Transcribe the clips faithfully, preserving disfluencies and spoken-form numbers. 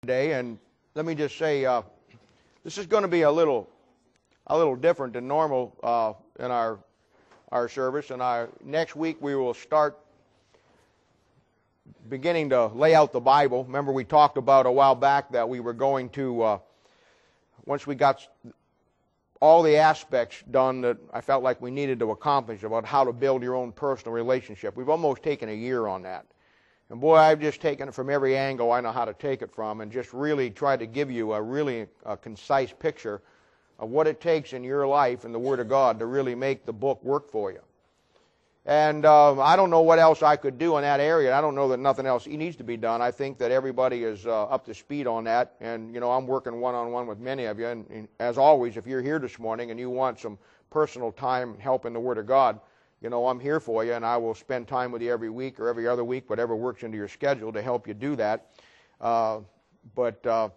Today, and let me just say, uh, this is going to be a little, a little different than normal uh, in our our service. And our next week we will start beginning to lay out the Bible. Remember, we talked about a while back that we were going to, uh, once we got all the aspects done that I felt like we needed to accomplish about how to build your own personal relationship. We've almost taken a year on that. And boy, I've just taken it from every angle I know how to take it from and just really tried to give you a really a concise picture of what it takes in your life and the Word of God to really make the book work for you. And uh, I don't know what else I could do in that area. I don't know that nothing else needs to be done. I think that everybody is uh, up to speed on that. And, you know, I'm working one-on-one with many of you. And, and as always, if you're here this morning and you want some personal time help in the Word of God, you know, I'm here for you, and I will spend time with you every week or every other week, whatever works into your schedule, to help you do that. Uh, but uh,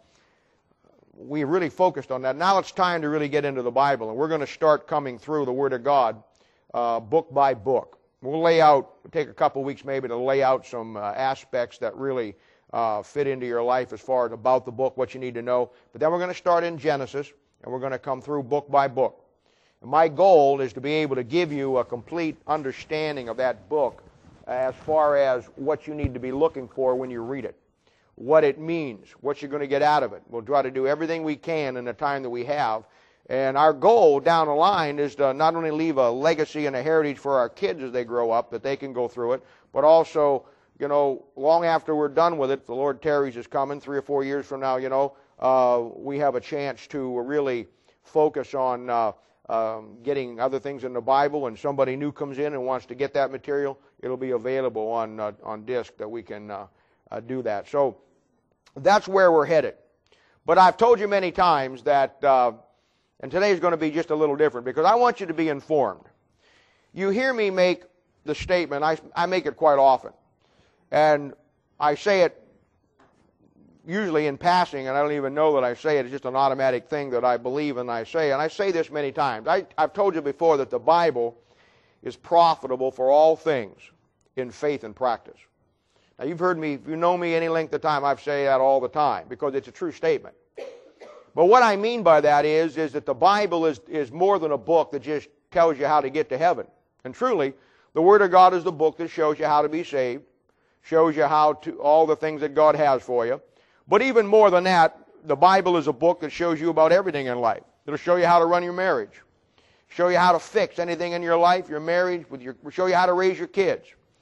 we really focused on that. Now it's time to really get into the Bible, and we're going to start coming through the Word of God uh, book by book. We'll lay out, we'll take a couple weeks maybe to lay out some uh, aspects that really uh, fit into your life as far as about the book, what you need to know. But then we're going to start in Genesis, and we're going to come through book by book. My goal is to be able to give you a complete understanding of that book as far as what you need to be looking for when you read it, what it means, what you're going to get out of it. We'll try to do everything we can in the time that we have. And our goal down the line is to not only leave a legacy and a heritage for our kids as they grow up, that they can go through it, but also, you know, long after we're done with it, the Lord tarries is coming, three or four years from now, you know, uh, we have a chance to really focus on uh, Um, getting other things in the Bible, and somebody new comes in and wants to get that material, it'll be available on uh, on disc that we can uh, uh, do that. So that's where we're headed. But I've told you many times that, uh, and today is going to be just a little different because I want you to be informed. You hear me make the statement, I, I make it quite often, and I say it usually in passing, and I don't even know that I say it. It's just an automatic thing that I believe and I say. And I say this many times. I, I've told you before that the Bible is profitable for all things in faith and practice. Now, you've heard me, if you know me any length of time, I've said that all the time because it's a true statement. But what I mean by that is, is that the Bible is, is more than a book that just tells you how to get to heaven. And truly, the Word of God is the book that shows you how to be saved, shows you how to, all the things that God has for you. But even more than that, the Bible is a book that shows you about everything in life. It'll show you how to run your marriage, show you how to fix anything in your life, your marriage, with your, show you how to raise your kids.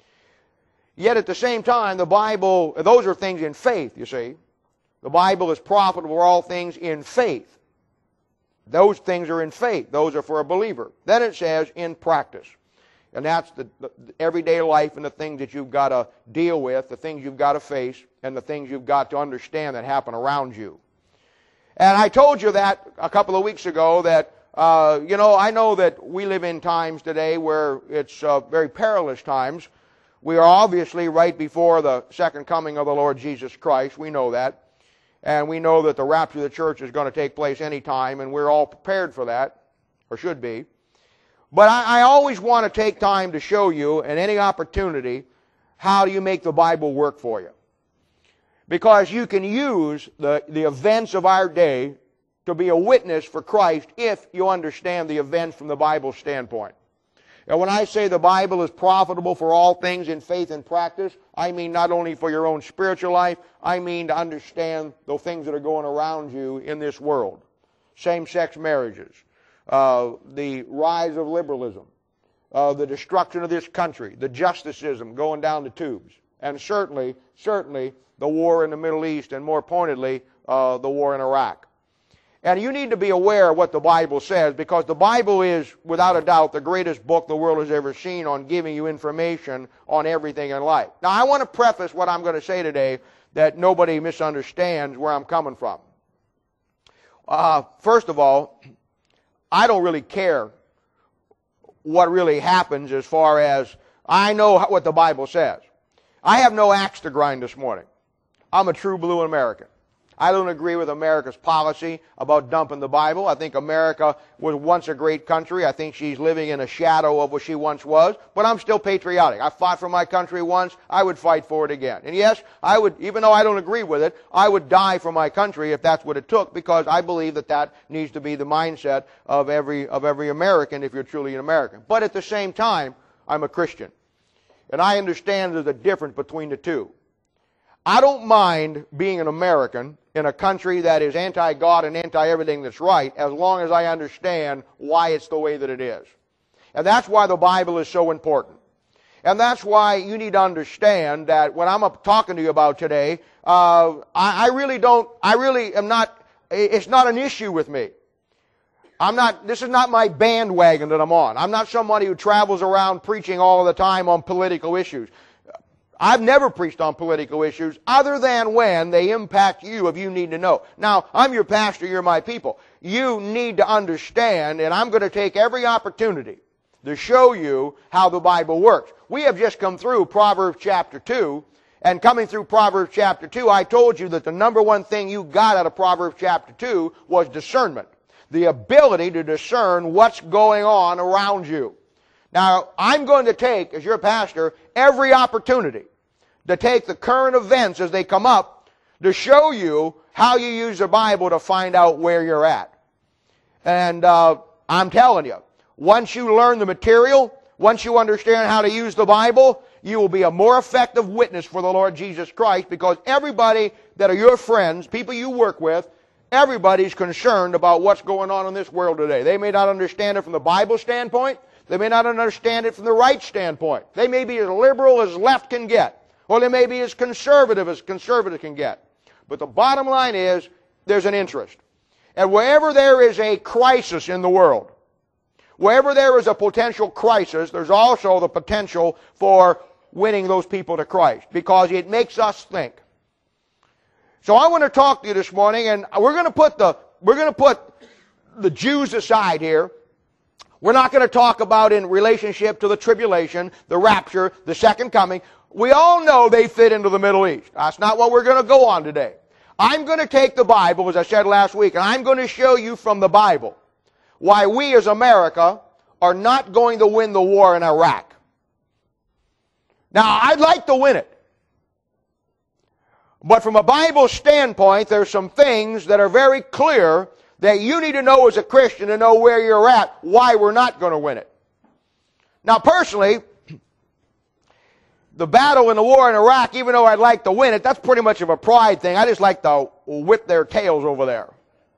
Yet at the same time, the Bible, those are things in faith, you see. The Bible is profitable for all things in faith. Those things are in faith. Those are for a believer. Then it says in practice. And that's the, the everyday life and the things that you've got to deal with, the things you've got to face, and the things you've got to understand that happen around you. And I told you that a couple of weeks ago that, uh, you know, I know that we live in times today where it's uh, very perilous times. We are obviously right before the second coming of the Lord Jesus Christ. We know that. And we know that the rapture of the church is going to take place any time, and we're all prepared for that, or should be. But I, I always want to take time to show you, at any opportunity, how do you make the Bible work for you. Because you can use the, the events of our day to be a witness for Christ if you understand the events from the Bible standpoint. And when I say the Bible is profitable for all things in faith and practice, I mean not only for your own spiritual life, I mean to understand the things that are going around you in this world. Same-sex marriages. Uh, the rise of liberalism, uh, the destruction of this country, the justicism going down the tubes, and certainly, certainly the war in the Middle East, and more pointedly, uh, the war in Iraq. And you need to be aware of what the Bible says, because the Bible is, without a doubt, the greatest book the world has ever seen on giving you information on everything in life. Now, I want to preface what I'm going to say today that nobody misunderstands where I'm coming from. Uh, first of all, I don't really care what really happens as far as I know what the Bible says. I have no axe to grind this morning. I'm a true blue American. I don't agree with America's policy about dumping the Bible. I think America was once a great country. I think she's living in a shadow of what she once was. But I'm still patriotic. I fought for my country once. I would fight for it again. And yes, I would, even though I don't agree with it, I would die for my country if that's what it took, because I believe that that needs to be the mindset of every, of every American if you're truly an American. But at the same time, I'm a Christian. And I understand there's a difference between the two. I don't mind being an American in a country that is anti-God and anti-everything that's right, as long as I understand why it's the way that it is. And that's why the Bible is so important. And that's why you need to understand that what I'm talking to you about today, uh, I, I really don't, I really am not, it's not an issue with me. I'm not, this is not my bandwagon that I'm on. I'm not somebody who travels around preaching all the time on political issues. I've never preached on political issues other than when they impact you, if you need to know. Now, I'm your pastor, you're my people. You need to understand, and I'm going to take every opportunity to show you how the Bible works. We have just come through Proverbs chapter two, and coming through Proverbs chapter two, I told you that the number one thing you got out of Proverbs chapter two was discernment. The ability to discern what's going on around you. Now, I'm going to take, as your pastor, every opportunity to take the current events as they come up to show you how you use the Bible to find out where you're at. And uh, I'm telling you, once you learn the material, once you understand how to use the Bible, you will be a more effective witness for the Lord Jesus Christ, because everybody that are your friends, people you work with, everybody's concerned about what's going on in this world today. They may not understand it from the Bible standpoint. They may not understand it from the right standpoint. They may be as liberal as left can get. Or they may be as conservative as conservative can get. But the bottom line is, there's an interest. And wherever there is a crisis in the world, wherever there is a potential crisis, there's also the potential for winning those people to Christ, because it makes us think. So I want to talk to you this morning, and we're going to put the, we're going to put the Jews aside here. We're not going to talk about in relationship to the tribulation, the rapture, the second coming. We all know they fit into the Middle East. That's not what we're going to go on today. I'm going to take the Bible, as I said last week, and I'm going to show you from the Bible why we as America are not going to win the war in Iraq. Now, I'd like to win it. But from a Bible standpoint, there's some things that are very clear that you need to know as a Christian to know where you're at, why we're not going to win it. Now, personally, the battle and the war in Iraq, even though I'd like to win it, that's pretty much of a pride thing. I just like to whip their tails over there.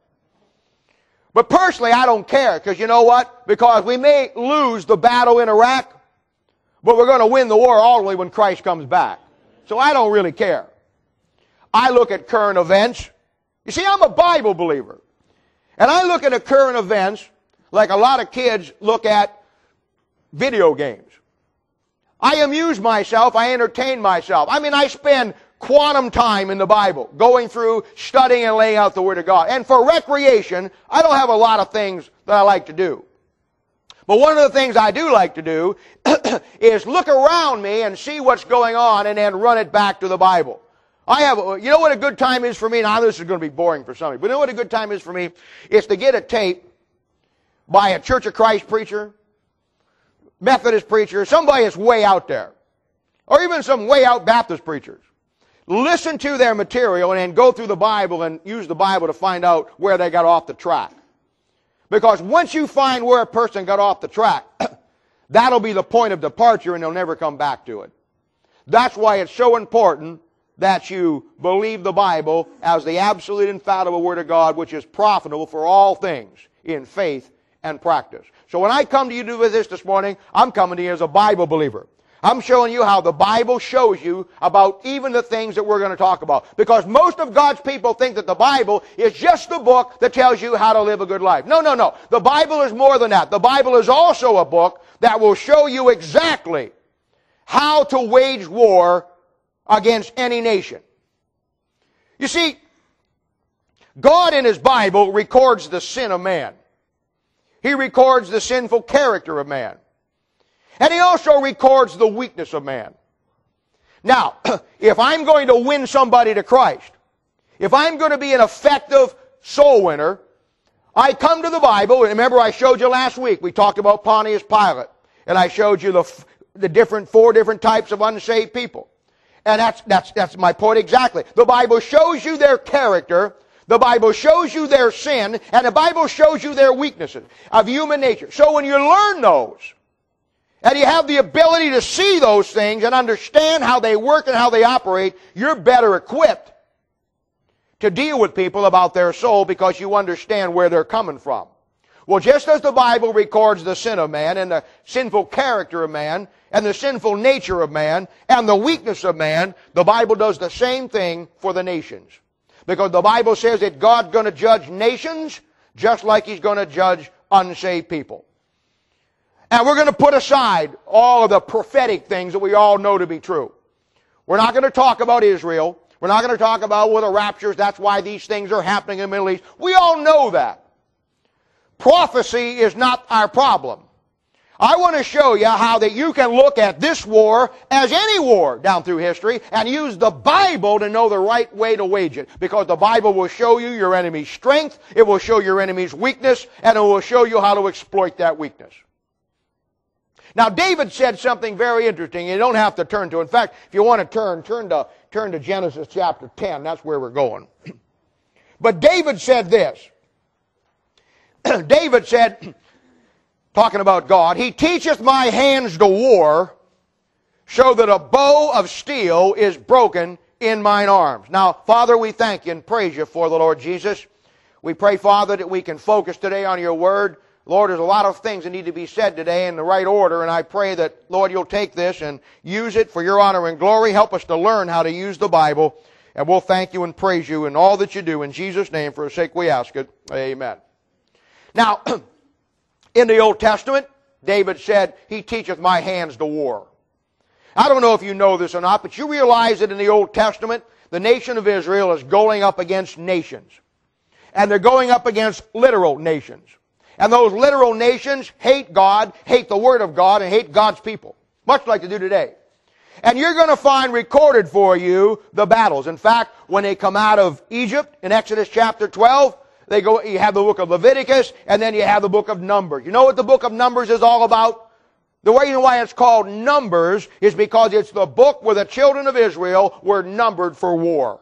But personally, I don't care, because you know what? Because we may lose the battle in Iraq, but we're going to win the war ultimately when Christ comes back. So I don't really care. I look at current events. You see, I'm a Bible believer. And I look at the current events like a lot of kids look at video games. I amuse myself. I entertain myself. I mean, I spend quantum time in the Bible, going through, studying, and laying out the Word of God. And for recreation, I don't have a lot of things that I like to do. But one of the things I do like to do is look around me and see what's going on and then run it back to the Bible. I have, you know what a good time is for me? Now this is going to be boring for some of you, but you know what a good time is for me? It's to get a tape by a Church of Christ preacher, Methodist preacher, somebody that's way out there, or even some way out Baptist preachers. Listen to their material and then go through the Bible and use the Bible to find out where they got off the track. Because once you find where a person got off the track, that'll be the point of departure and they'll never come back to it. That's why it's so important that you believe the Bible as the absolute infallible Word of God, which is profitable for all things in faith and practice. So when I come to you with this this morning, I'm coming to you as a Bible believer. I'm showing you how the Bible shows you about even the things that we're going to talk about. Because most of God's people think that the Bible is just the book that tells you how to live a good life. No, no, no. The Bible is more than that. The Bible is also a book that will show you exactly how to wage war against any nation. You see, God in His Bible records the sin of man. He records the sinful character of man. And He also records the weakness of man. Now, if I'm going to win somebody to Christ, if I'm going to be an effective soul winner, I come to the Bible. Remember, I showed you last week, we talked about Pontius Pilate, and I showed you the, the different, four different types of unsaved people. And that's, that's, that's my point exactly. The Bible shows you their character, the Bible shows you their sin, and the Bible shows you their weaknesses of human nature. So when you learn those, and you have the ability to see those things and understand how they work and how they operate, you're better equipped to deal with people about their soul because you understand where they're coming from. Well, just as the Bible records the sin of man and the sinful character of man and the sinful nature of man and the weakness of man, the Bible does the same thing for the nations. Because the Bible says that God's going to judge nations just like He's going to judge unsaved people. And we're going to put aside all of the prophetic things that we all know to be true. We're not going to talk about Israel. We're not going to talk about well, the raptures. That's why these things are happening in the Middle East. We all know that. Prophecy is not our problem. I want to show you how that you can look at this war as any war down through history and use the Bible to know the right way to wage it. Because the Bible will show you your enemy's strength, it will show your enemy's weakness, and it will show you how to exploit that weakness. Now, David said something very interesting. You don't have to turn to it. In fact, if you want to turn, turn to, turn to Genesis chapter ten. That's where we're going. But David said this. David said, talking about God, He teacheth my hands to war, so that a bow of steel is broken in mine arms. Now, Father, we thank you and praise you for the Lord Jesus. We pray, Father, that we can focus today on your word. Lord, there's a lot of things that need to be said today in the right order, and I pray that, Lord, you'll take this and use it for your honor and glory. Help us to learn how to use the Bible, and we'll thank you and praise you in all that you do. In Jesus' name, for his sake we ask it. Amen. Now, in the Old Testament, David said, He teacheth my hands to war. I don't know if you know this or not, but you realize that in the Old Testament, the nation of Israel is going up against nations. And they're going up against literal nations. And those literal nations hate God, hate the Word of God, and hate God's people. Much like they do today. And you're going to find recorded for you the battles. In fact, when they come out of Egypt in Exodus chapter twelve, they go, you have the book of Leviticus, and then you have the book of Numbers. You know what the book of Numbers is all about? The reason why it's called Numbers is because it's the book where the children of Israel were numbered for war.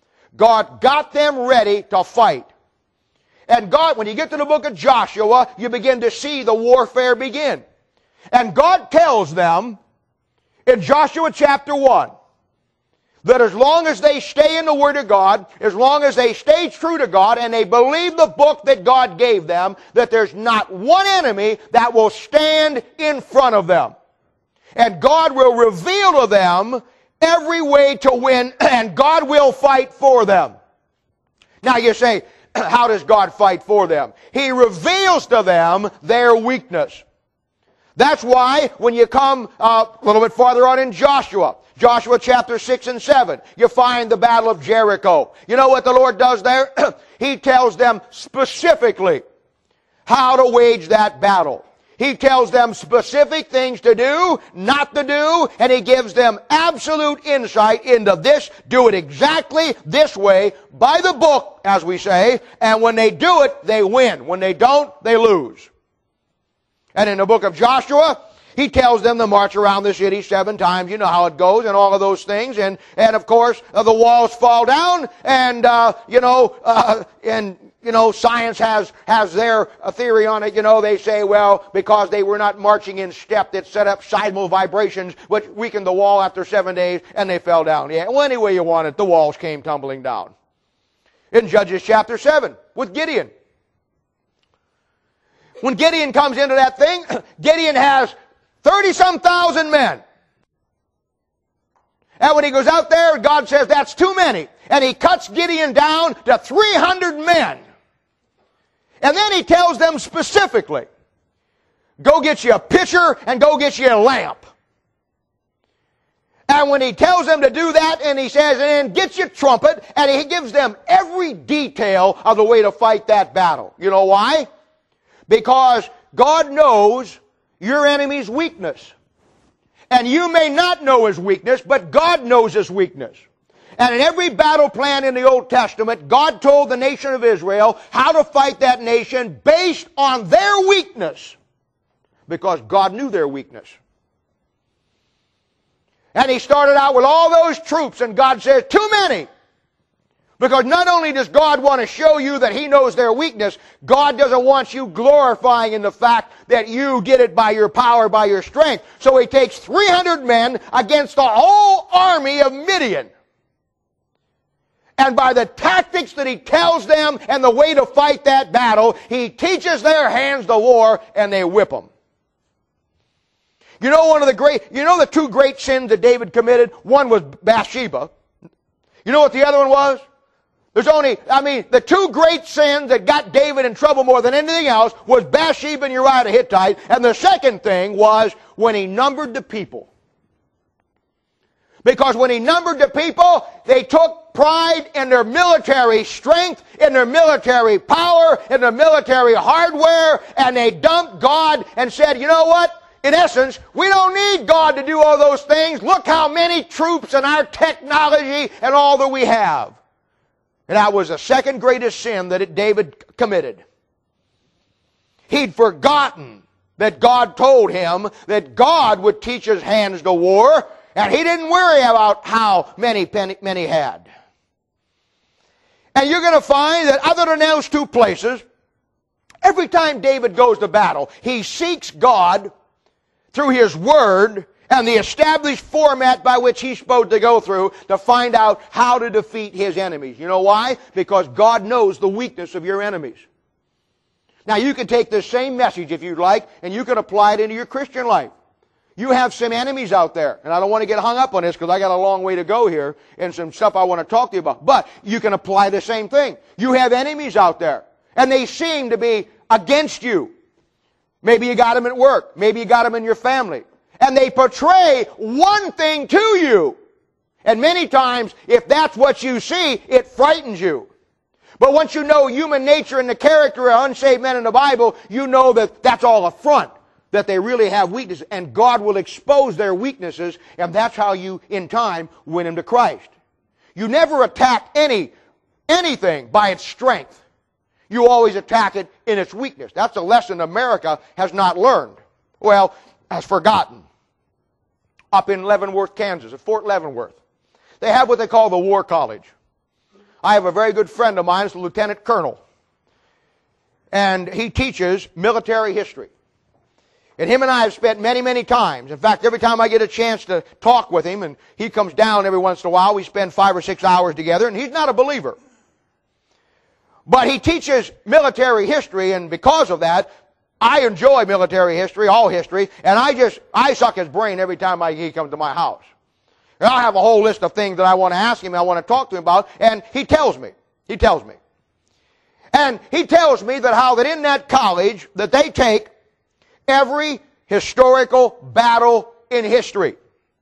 God got them ready to fight. And God, when you get to the book of Joshua, you begin to see the warfare begin. And God tells them in Joshua chapter one that as long as they stay in the Word of God, as long as they stay true to God and they believe the book that God gave them, that there's not one enemy that will stand in front of them. And God will reveal to them every way to win, and God will fight for them. Now you say, how does God fight for them? He reveals to them their weakness. That's why when you come uh, a little bit farther on in Joshua, Joshua chapter six and seven, you find the battle of Jericho. You know what the Lord does there? He tells them specifically how to wage that battle. He tells them specific things to do, not to do, and He gives them absolute insight into this. Do it exactly this way, by the book, as we say, and when they do it, they win. When they don't, they lose. And in the book of Joshua, He tells them to march around the city seven times. You know how it goes and all of those things. And, and of course, uh, the walls fall down and, uh, you know, uh, and, you know, science has, has their uh, theory on it. You know, they say, well, because they were not marching in step, that set up seismal vibrations, which weakened the wall after seven days, and they fell down. Yeah, well, any way you want it, the walls came tumbling down. In Judges chapter seven, with Gideon. When Gideon comes into that thing, Gideon has thirty-some thousand men. And when he goes out there, God says, that's too many. And He cuts Gideon down to three hundred men. And then He tells them specifically, go get you a pitcher and go get you a lamp. And when He tells them to do that, and He says, and get your trumpet, and He gives them every detail of the way to fight that battle. You know why? Because God knows your enemy's weakness. And you may not know his weakness, but God knows his weakness. And in every battle plan in the Old Testament, God told the nation of Israel how to fight that nation based on their weakness. Because God knew their weakness. And he started out with all those troops, and God says, too many. Because not only does God want to show you that he knows their weakness, God doesn't want you glorifying in the fact that you did it by your power, by your strength. So he takes three hundred men against the whole army of Midian. And by the tactics that he tells them and the way to fight that battle, he teaches their hands the war, and they whip them. You know one of the great, you know the two great sins that David committed? One was Bathsheba. You know what the other one was? There's only, I mean, the two great sins that got David in trouble more than anything else was Bathsheba and Uriah the Hittite. And the second thing was when he numbered the people. Because when he numbered the people, they took pride in their military strength, in their military power, in their military hardware, and they dumped God and said, you know what? In essence, we don't need God to do all those things. Look how many troops and our technology and all that we have. And that was the second greatest sin that David committed. He'd forgotten that God told him that God would teach his hands to war, and he didn't worry about how many many had. And you're going to find that other than those two places, every time David goes to battle, he seeks God through his word and the established format by which he's supposed to go through to find out how to defeat his enemies. You know why? Because God knows the weakness of your enemies. Now you can take this same message if you'd like, and you can apply it into your Christian life. You have some enemies out there, and I don't want to get hung up on this because I got a long way to go here and some stuff I want to talk to you about. But you can apply the same thing. You have enemies out there, and they seem to be against you. Maybe you got them at work. Maybe you got them in your family. And they portray one thing to you. And many times, if that's what you see, it frightens you. But once you know human nature and the character of unsaved men in the Bible, you know that that's all a front, that they really have weaknesses. And God will expose their weaknesses, and that's how you, in time, win them to Christ. You never attack any, anything by its strength. You always attack it in its weakness. That's a lesson America has not learned. Well, has forgotten. Up in Leavenworth, Kansas, at Fort Leavenworth, they have what they call the War College. I have a very good friend of mine, it's a lieutenant colonel. And he teaches military history. And him and I have spent many, many times. In fact, every time I get a chance to talk with him, and he comes down every once in a while, we spend five or six hours together, and he's not a believer. But he teaches military history, and because of that, I enjoy military history, all history, and I just, I suck his brain every time I, he comes to my house. And I have a whole list of things that I want to ask him, I want to talk to him about, and he tells me. He tells me. And he tells me that how that in that college, that they take every historical battle in history.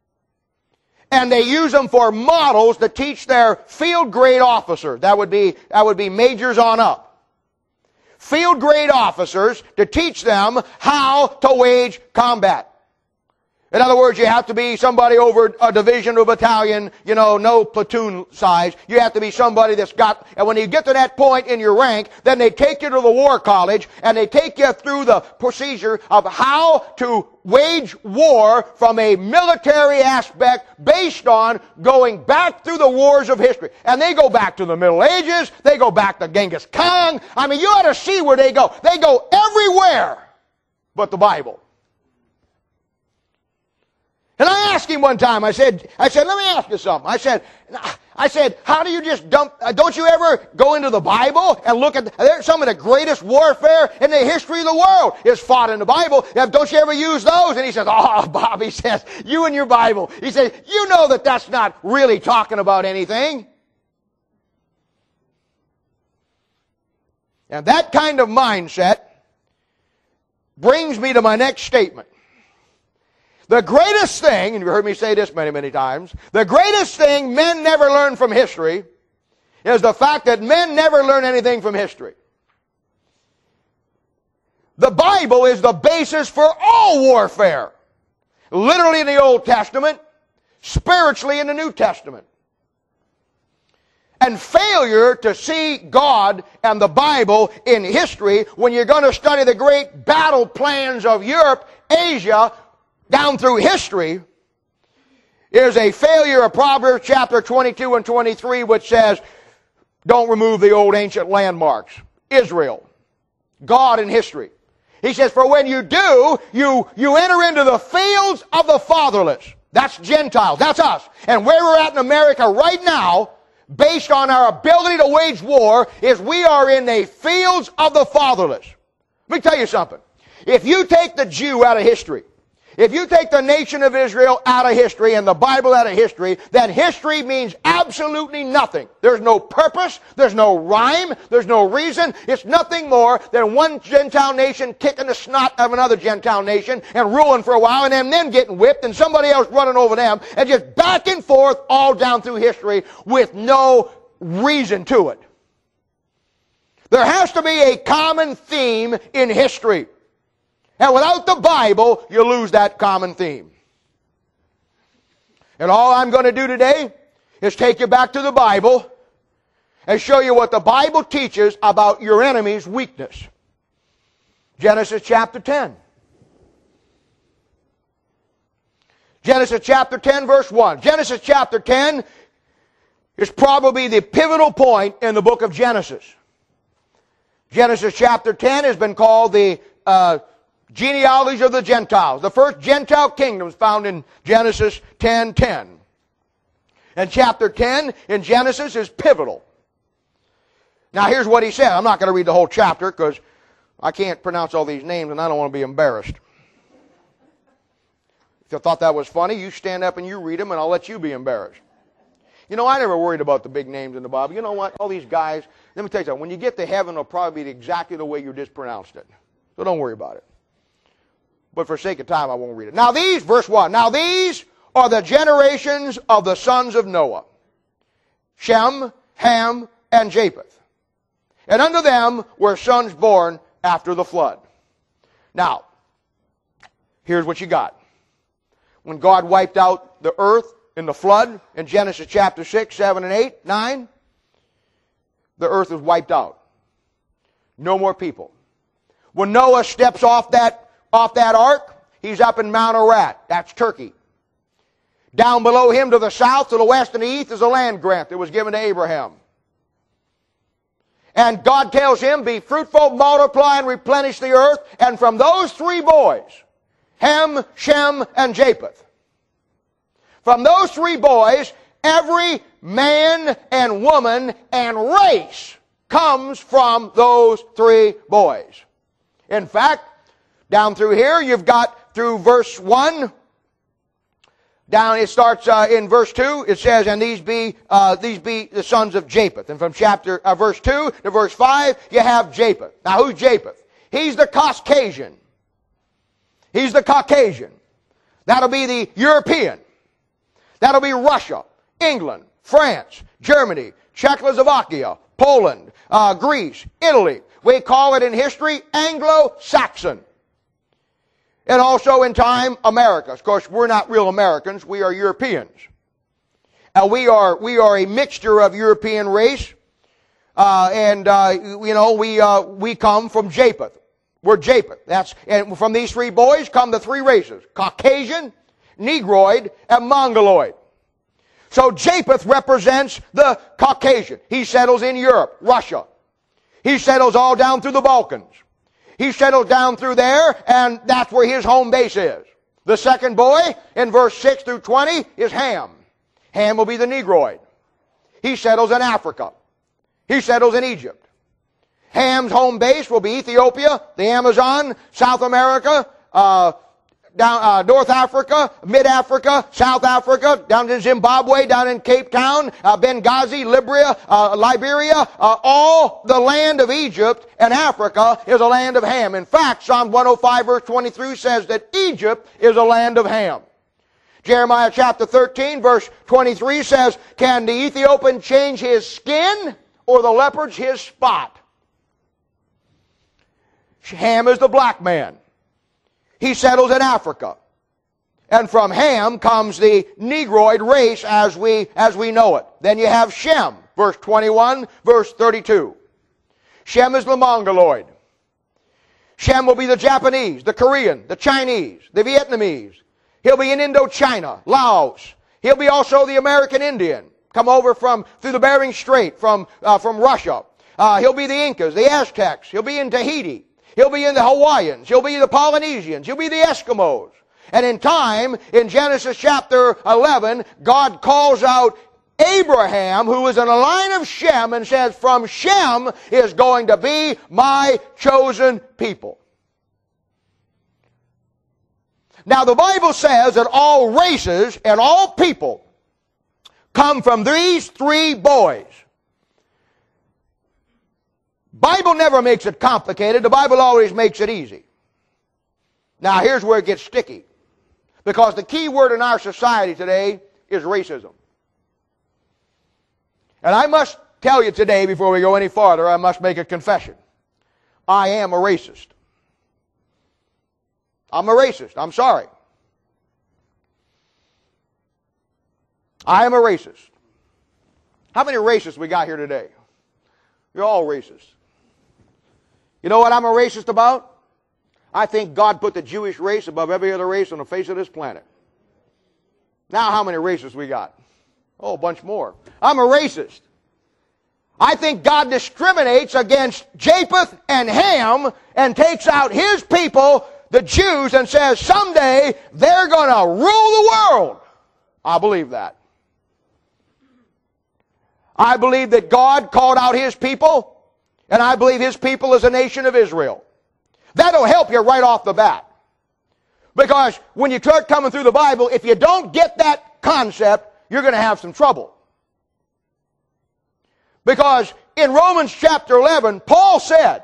And they use them for models to teach their field grade officers. That would be, that would be majors on up. Field grade officers to teach them how to wage combat. In other words, you have to be somebody over a division or battalion, you know, no platoon size. You have to be somebody that's got, and when you get to that point in your rank, then they take you to the War College and they take you through the procedure of how to wage war from a military aspect based on going back through the wars of history. And they go back to the Middle Ages, they go back to Genghis Khan. I mean, you ought to see where they go. They go everywhere but the Bible. And I asked him one time, I said, I said, let me ask you something. I said, I said, how do you just dump, don't you ever go into the Bible and look at, there's some of the greatest warfare in the history of the world is fought in the Bible. Don't you ever use those? And he says, oh, Bob, he says, you and your Bible. He says, you know that that's not really talking about anything. And that kind of mindset brings me to my next statement. The greatest thing, and you've heard me say this many, many times, the greatest thing men never learn from history is the fact that men never learn anything from history. The Bible is the basis for all warfare. Literally in the Old Testament, spiritually in the New Testament. and failure to see God and the Bible in history when you're going to study the great battle plans of Europe, Asia, down through history, is a failure of Proverbs chapter twenty-two and twenty-three, which says, don't remove the old ancient landmarks. Israel, God in history. He says, for when you do, you, you enter into the fields of the fatherless. That's Gentiles. That's us. And where we're at in America right now, based on our ability to wage war, is we are in the fields of the fatherless. Let me tell you something. If you take the Jew out of history, if you take the nation of Israel out of history and the Bible out of history, then history means absolutely nothing. There's no purpose, there's no rhyme, there's no reason. It's nothing more than one Gentile nation kicking the snot of another Gentile nation and ruling for a while, and then, then getting whipped and somebody else running over them, and just back and forth all down through history with no reason to it. There has to be a common theme in history. And without the Bible, you lose that common theme. And all I'm going to do today is take you back to the Bible and show you what the Bible teaches about your enemy's weakness. Genesis chapter ten. Genesis chapter ten, verse one. Genesis chapter ten is probably the pivotal point in the book of Genesis. Genesis chapter ten has been called the uh, genealogy of the Gentiles. The first Gentile kingdoms found in Genesis ten ten. And chapter ten in Genesis is pivotal. Now here's what he said. I'm not going to read the whole chapter because I can't pronounce all these names and I don't want to be embarrassed. If you thought that was funny, you stand up and you read them and I'll let you be embarrassed. You know, I never worried about the big names in the Bible. You know what? All these guys, let me tell you something. When you get to heaven, it'll probably be exactly the way you just pronounced it. So don't worry about it. But for sake of time, I won't read it. Now these, verse one, now these are the generations of the sons of Noah. Shem, Ham, and Japheth. And unto them were sons born after the flood. Now, here's what you got. When God wiped out the earth in the flood, in Genesis chapter six, seven, and eight, nine, the earth was wiped out. No more people. When Noah steps off that Off that ark, he's up in Mount Ararat. That's Turkey. Down below him to the south, to the west, and the east is a land grant that was given to Abraham. And God tells him, be fruitful, multiply, and replenish the earth. And from those three boys, Ham, Shem, and Japheth, from those three boys, every man and woman and race comes from those three boys. In fact, down through here, you've got through verse one. Down, it starts uh, in verse two. It says, and these be uh, these be the sons of Japheth. And from chapter uh, verse two to verse five, you have Japheth. Now, who's Japheth? He's the Caucasian. He's the Caucasian. That'll be the European. That'll be Russia, England, France, Germany, Czechoslovakia, Poland, uh, Greece, Italy. We call it in history Anglo-Saxon. And also in time, America. Of course, we're not real Americans. We are Europeans. And we are, we are a mixture of European race. Uh, and, uh, you know, we, uh, we come from Japheth. We're Japheth. That's, and from these three boys come the three races. Caucasian, Negroid, and Mongoloid. So Japheth represents the Caucasian. He settles in Europe, Russia. He settles all down through the Balkans. He settles down through there, and that's where his home base is. The second boy, in verse six through twenty, is Ham. Ham will be the Negroid. He settles in Africa. He settles in Egypt. Ham's home base will be Ethiopia, the Amazon, South America, uh, down uh, North Africa, Mid-Africa, South Africa, down in Zimbabwe, down in Cape Town, uh, Benghazi, Libya, uh, Liberia, uh, all the land of Egypt and Africa is a land of Ham. In fact, Psalm one oh five verse twenty-three says that Egypt is a land of Ham. Jeremiah chapter thirteen verse twenty-three says, can the Ethiopian change his skin or the leopard's his spot? Ham is the black man. He settles in Africa. And from Ham comes the Negroid race as we, as we know it. Then you have Shem, verse twenty-one, verse thirty-two. Shem is the Mongoloid. Shem will be the Japanese, the Korean, the Chinese, the Vietnamese. He'll be in Indochina, Laos. He'll be also the American Indian, come over from through the Bering Strait from uh, from Russia. Uh, he'll be the Incas, the Aztecs. He'll be in Tahiti. He'll be in the Hawaiians. He'll be the Polynesians. He'll be the Eskimos. And in time, in Genesis chapter eleven, God calls out Abraham, who is in a line of Shem, and says, from Shem is going to be my chosen people. Now the Bible says that all races and all people come from these three boys. Bible never makes it complicated. The Bible always makes it easy. Now here's where it gets sticky. Because the key word in our society today is racism. And I must tell you today, before we go any farther, I must make a confession. I am a racist. I'm a racist. I'm sorry. I am a racist. How many racists we got here today? You're all racist. You know what I'm a racist about? I think God put the Jewish race above every other race on the face of this planet. Now how many racists we got? Oh, a bunch more. I'm a racist. I think God discriminates against Japheth and Ham and takes out his people, the Jews, and says someday they're going to rule the world. I believe that. I believe that God called out his people, and I believe his people is a nation of Israel. That'll help you right off the bat. Because when you start coming through the Bible, if you don't get that concept, you're going to have some trouble. Because in Romans chapter eleven, Paul said,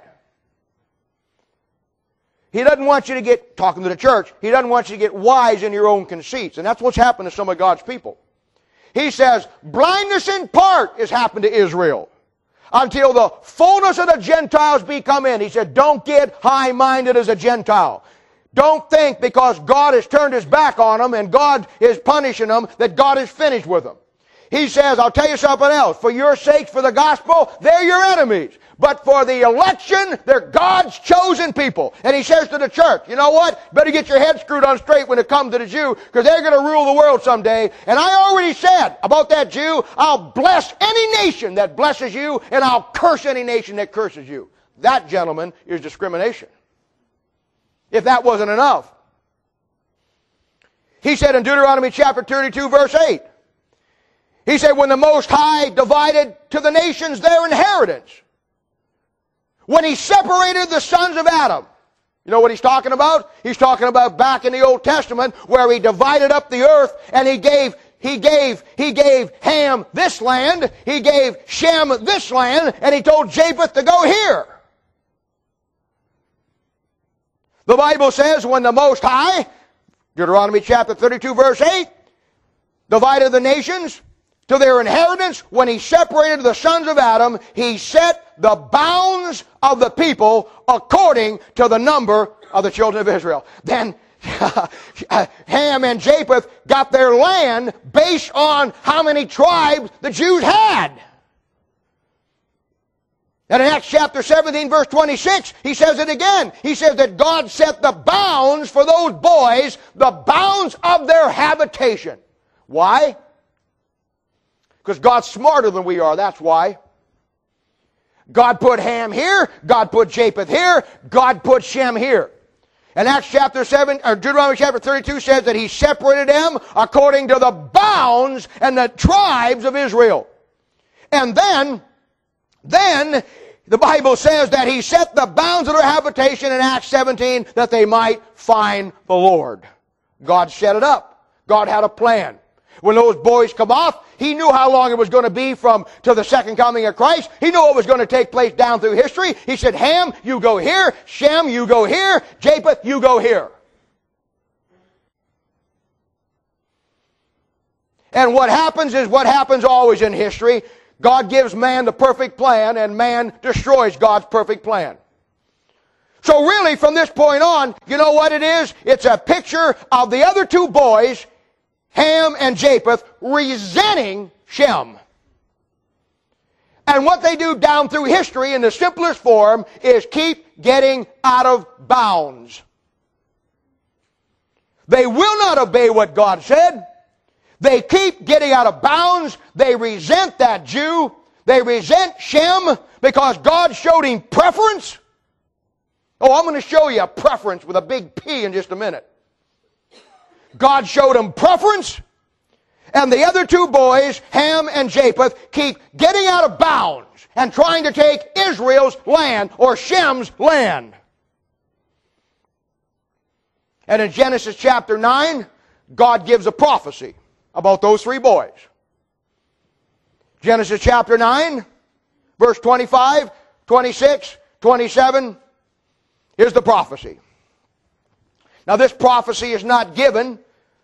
he doesn't want you to get, talking to the church, he doesn't want you to get wise in your own conceits. And that's what's happened to some of God's people. He says, blindness in part has happened to Israel until the fullness of the Gentiles be come in. He said, don't get high-minded as a Gentile. Don't think because God has turned his back on them and God is punishing them that God is finished with them. He says, I'll tell you something else. For your sakes, for the gospel, they're your enemies. But for the election, they're God's chosen people. And he says to the church, you know what? Better get your head screwed on straight when it comes to the Jew, because they're going to rule the world someday. And I already said about that Jew, I'll bless any nation that blesses you, and I'll curse any nation that curses you. That, gentlemen, is discrimination. If that wasn't enough. He said in Deuteronomy chapter thirty-two, verse eight, he said, when the Most High divided to the nations their inheritance, when he separated the sons of Adam, you know what he's talking about? He's talking about back in the Old Testament where he divided up the earth and he gave, he gave, he gave Ham this land, he gave Shem this land, and he told Japheth to go here. The Bible says when the Most High, Deuteronomy chapter thirty-two, verse eight, divided the nations to their inheritance, when he separated the sons of Adam, he set the bounds of the people according to the number of the children of Israel. Then Ham and Japheth got their land based on how many tribes the Jews had. And in Acts chapter seventeen, verse twenty-six, he says it again. He says that God set the bounds for those boys, the bounds of their habitation. Why? Because God's smarter than we are, that's why. God put Ham here, God put Japheth here, God put Shem here. And Acts chapter seven, or Deuteronomy chapter thirty-two says that he separated them according to the bounds and the tribes of Israel. And then, then, the Bible says that he set the bounds of their habitation in Acts seventeen that they might find the Lord. God set it up. God had a plan. When those boys come off, he knew how long it was going to be from to the second coming of Christ. He knew what was going to take place down through history. He said, Ham, you go here. Shem, you go here. Japheth, you go here. And what happens is what happens always in history. God gives man the perfect plan, and man destroys God's perfect plan. So really, from this point on, you know what it is? It's a picture of the other two boys, Ham and Japheth, resenting Shem. And what they do down through history in the simplest form is keep getting out of bounds. They will not obey what God said. They keep getting out of bounds. They resent that Jew. They resent Shem because God showed him preference. Oh, I'm going to show you a preference with a big P in just a minute. God showed him preference. And the other two boys, Ham and Japheth, keep getting out of bounds and trying to take Israel's land or Shem's land. And in Genesis chapter nine, God gives a prophecy about those three boys. Genesis chapter nine, verse twenty-five, twenty-six, twenty-seven. Here's the prophecy. Now this prophecy is not given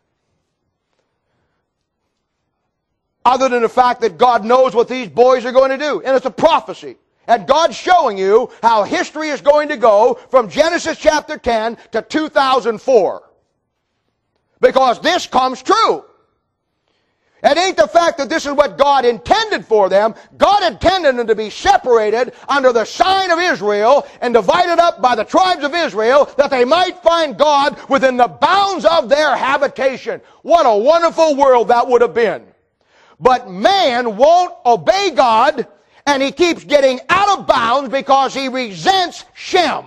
other than the fact that God knows what these boys are going to do. And it's a prophecy. And God's showing you how history is going to go from Genesis chapter ten to two thousand four. Because this comes true. It ain't the fact that this is what God intended for them. God intended them to be separated under the sign of Israel and divided up by the tribes of Israel that they might find God within the bounds of their habitation. What a wonderful world that would have been. But man won't obey God, and he keeps getting out of bounds because he resents Shem.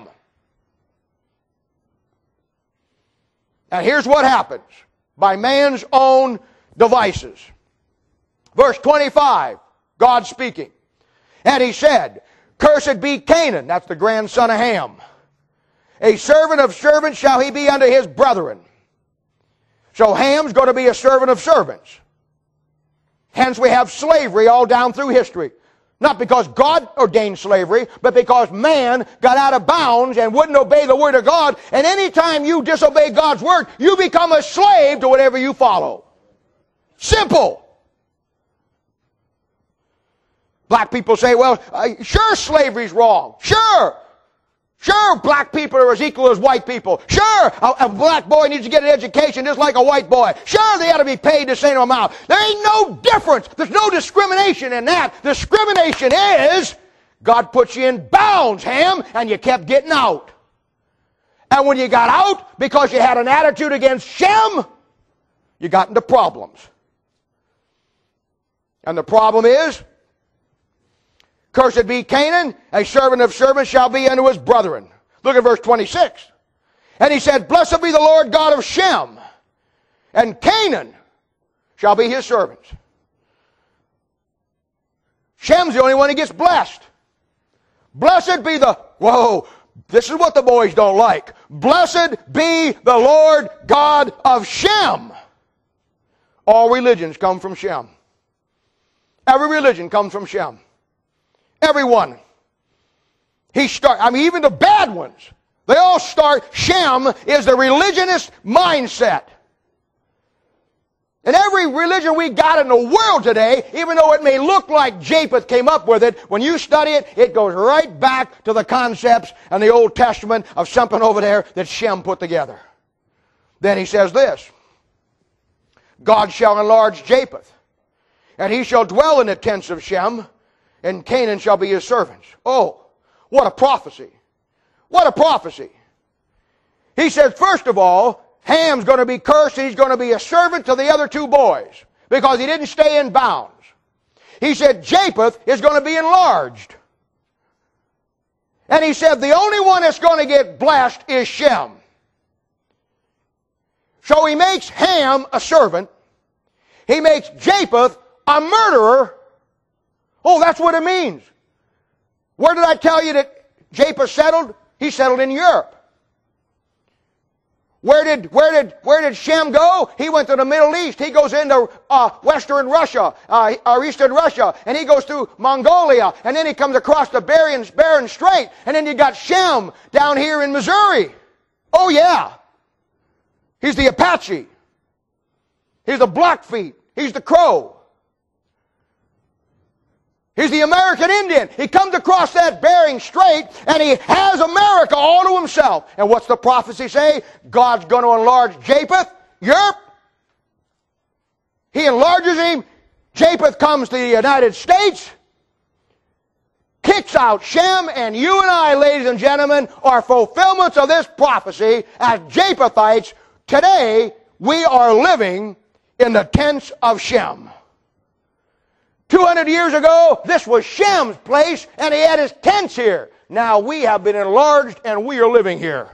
And here's what happens by man's own devices. Verse twenty-five, God speaking. And he said, "Cursed be Canaan," that's the grandson of Ham. "A servant of servants shall he be unto his brethren." So Ham's going to be a servant of servants. Hence we have slavery all down through history. Not because God ordained slavery, but because man got out of bounds and wouldn't obey the Word of God. And anytime you disobey God's Word, you become a slave to whatever you follow. Simple. Black people say, well, uh, sure slavery's wrong. Sure. Sure black people are as equal as white people. Sure a, a black boy needs to get an education just like a white boy. Sure they ought to be paid the same amount. There ain't no difference. There's no discrimination in that. Discrimination is God puts you in bounds, Ham, and you kept getting out. And when you got out because you had an attitude against Shem, you got into problems. And the problem is, "Cursed be Canaan, a servant of servants shall be unto his brethren." Look at verse twenty-six. "And he said, Blessed be the Lord God of Shem, and Canaan shall be his servants." Shem's the only one who gets blessed. Blessed be the, whoa, this is what the boys don't like. Blessed be the Lord God of Shem. All religions come from Shem. Every religion comes from Shem. Everyone. He start. I mean, even the bad ones. They all start. Shem is the religionist mindset. And every religion we got in the world today, even though it may look like Japheth came up with it, when you study it, it goes right back to the concepts in the Old Testament of something over there that Shem put together. Then he says this, "God shall enlarge Japheth, and he shall dwell in the tents of Shem, and Canaan shall be his servants." Oh, what a prophecy. What a prophecy. He says, first of all, Ham's going to be cursed and he's going to be a servant to the other two boys because he didn't stay in bounds. He said Japheth is going to be enlarged. And he said the only one that's going to get blessed is Shem. So he makes Ham a servant. He makes Japheth a murderer. Oh, that's what it means. Where did I tell you that Japheth settled? He settled in Europe. Where did, where did, where did Shem go? He went to the Middle East. He goes into uh, Western Russia, uh, or Eastern Russia, and he goes through Mongolia, and then he comes across the Bering, Bering Strait, and then you got Shem down here in Missouri. Oh yeah. He's the Apache. He's the Blackfeet. He's the Crow. He's the American Indian. He comes across that Bering Strait and he has America all to himself. And what's the prophecy say? God's going to enlarge Japheth. Yerp. He enlarges him. Japheth comes to the United States. kicks out Shem, and you and I, ladies and gentlemen, are fulfillments of this prophecy as Japhethites. Today, we are living in the tents of Shem. two hundred years ago, this was Shem's place, and he had his tents here. Now we have been enlarged, and we are living here.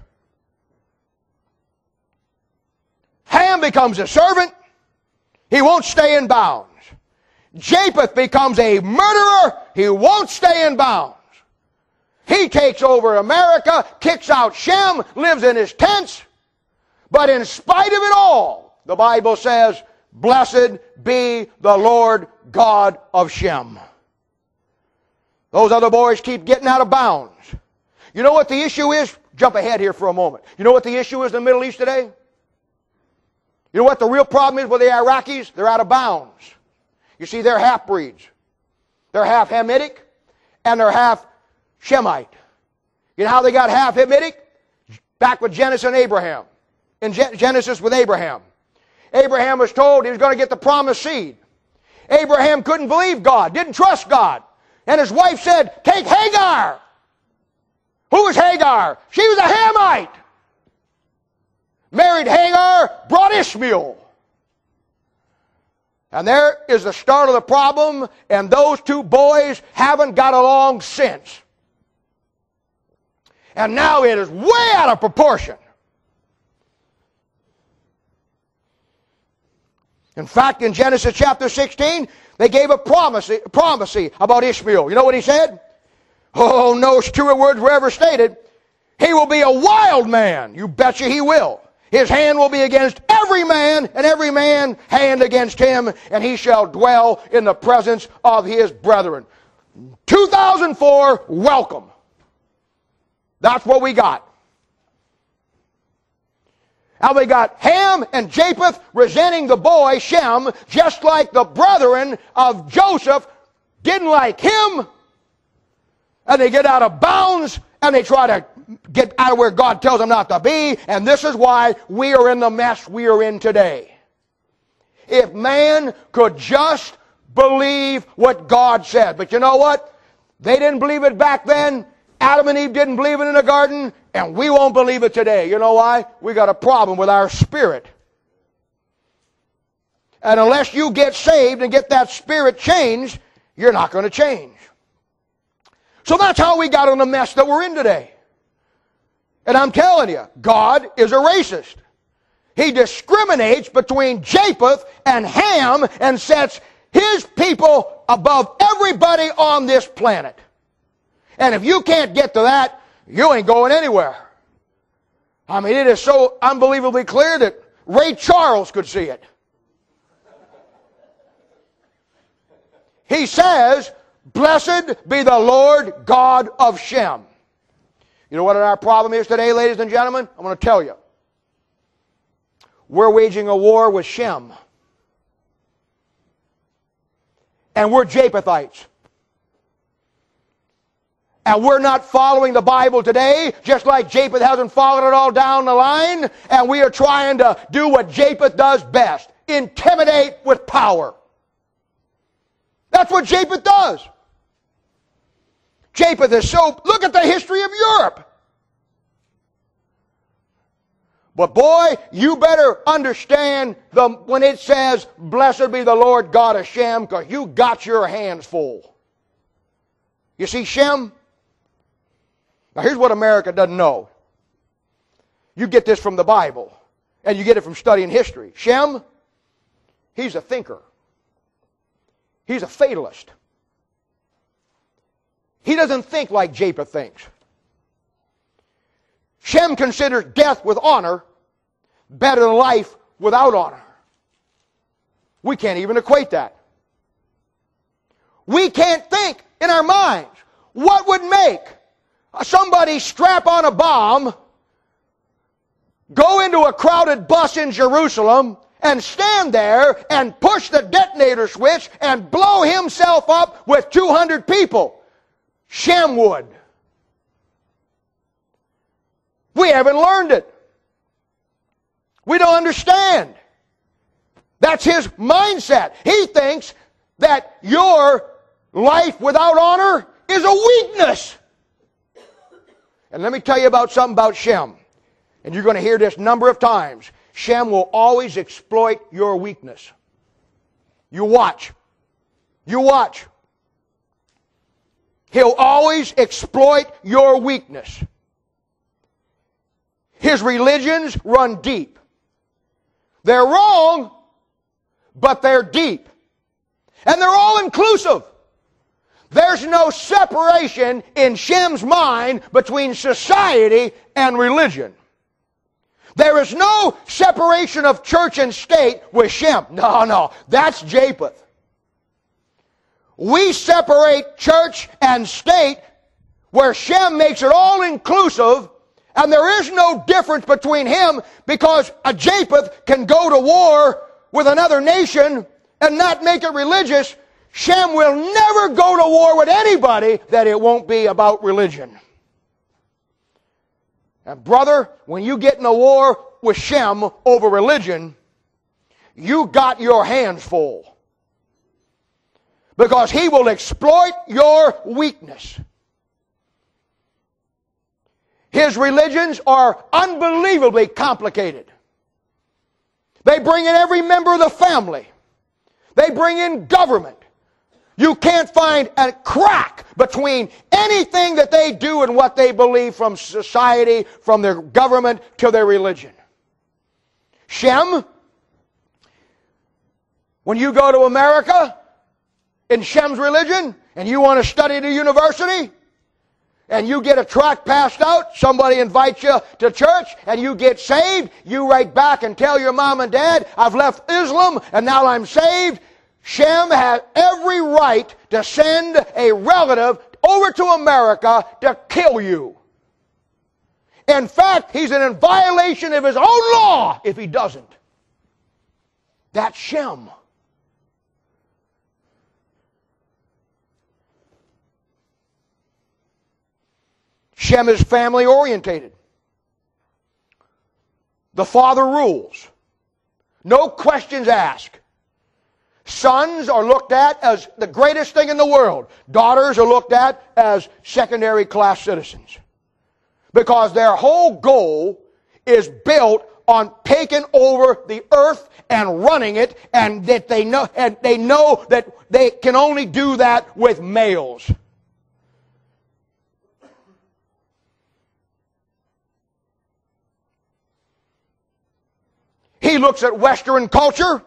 Ham becomes a servant. He won't stay in bounds. Japheth becomes a murderer. He won't stay in bounds. He takes over America, kicks out Shem, lives in his tents. But in spite of it all, the Bible says, blessed be the Lord God of Shem. Those other boys keep getting out of bounds. You know what the issue is? Jump ahead here for a moment. You know what the issue is in the Middle East today? You know what the real problem is with the Iraqis? They're out of bounds. You see, they're half-breeds. They're half Hamitic and they're half Shemite. You know how they got half Hamitic? Back with Genesis and Abraham. In Genesis with Abraham. Abraham was told he was going to get the promised seed. Abraham couldn't believe God, didn't trust God. And his wife said, take Hagar. Who was Hagar? She was a Hamite. Married Hagar, brought Ishmael. And there is the start of the problem, and those two boys haven't got along since. And now it is way out of proportion. In fact, in Genesis chapter sixteen, they gave a prophecy, prophecy about Ishmael. You know what he said? Oh, no truer words were ever stated. He will be a wild man. You betcha he will. His hand will be against every man, and every man hand against him, and he shall dwell in the presence of his brethren. two thousand four, welcome. That's what we got. And we got Ham and Japheth resenting the boy Shem, just like the brethren of Joseph didn't like him, and they get out of bounds, and they try to get out of where God tells them not to be, and this is why we are in the mess we are in today. If man could just believe what God said. But you know what? They didn't believe it back then. Adam and Eve didn't believe it in the garden, and we won't believe it today. You know why? We got a problem with our spirit. And unless you get saved and get that spirit changed, you're not going to change. So that's how we got in the mess that we're in today. And I'm telling you, God is a racist. He discriminates between Japheth and Ham and sets his people above everybody on this planet. And if you can't get to that, you ain't going anywhere. I mean, it is so unbelievably clear that Ray Charles could see it. He says, blessed be the Lord God of Shem. You know what our problem is today, ladies and gentlemen? I'm going to tell you. We're waging a war with Shem. And we're Japhethites. And we're not following the Bible today, just like Japheth hasn't followed it all down the line, and we are trying to do what Japheth does best, intimidate with power. That's what Japheth does. Japheth is so, look at the history of Europe. But boy, you better understand the, when it says, blessed be the Lord God of Shem, because you got your hands full. You see, Shem, now here's what America doesn't know. You get this from the Bible, and you get it from studying history. Shem, he's a thinker. He's a fatalist. He doesn't think like Japheth thinks. Shem considers death with honor better than life without honor. We can't even equate that. We can't think in our minds what would make somebody strap on a bomb, go into a crowded bus in Jerusalem, and stand there and push the detonator switch and blow himself up with two hundred people. Shem would. We haven't learned it. We don't understand. That's his mindset. He thinks that your life without honor is a weakness. And let me tell you about something about Shem. And you're going to hear this a number of times. Shem will always exploit your weakness. You watch. You watch. He'll always exploit your weakness. His religions run deep. They're wrong, but they're deep. And they're all inclusive. There's no separation in Shem's mind between society and religion. There is no separation of church and state with Shem. No, no. That's Japheth. We separate church and state where Shem makes it all inclusive, and there is no difference between him because a Japheth can go to war with another nation and not make it religious. Shem will never go to war with anybody that it won't be about religion. And brother, when you get in a war with Shem over religion, you got your hands full. Because he will exploit your weakness. His religions are unbelievably complicated. They bring in every member of the family. They bring in government. You can't find a crack between anything that they do and what they believe, from society, from their government to their religion. Shem, when you go to America in Shem's religion and you want to study at a university and you get a tract passed out, somebody invites you to church and you get saved, you write back and tell your mom and dad, I've left Islam and now I'm saved. Shem has every right to send a relative over to America to kill you. In fact, he's in violation of his own law if he doesn't. That's Shem. Shem is family orientated. The father rules. No questions asked. Sons are looked at as the greatest thing in the world. Daughters are looked at as secondary class citizens. Because their whole goal is built on taking over the earth and running it, and that they know and they know that they can only do that with males. He looks at Western culture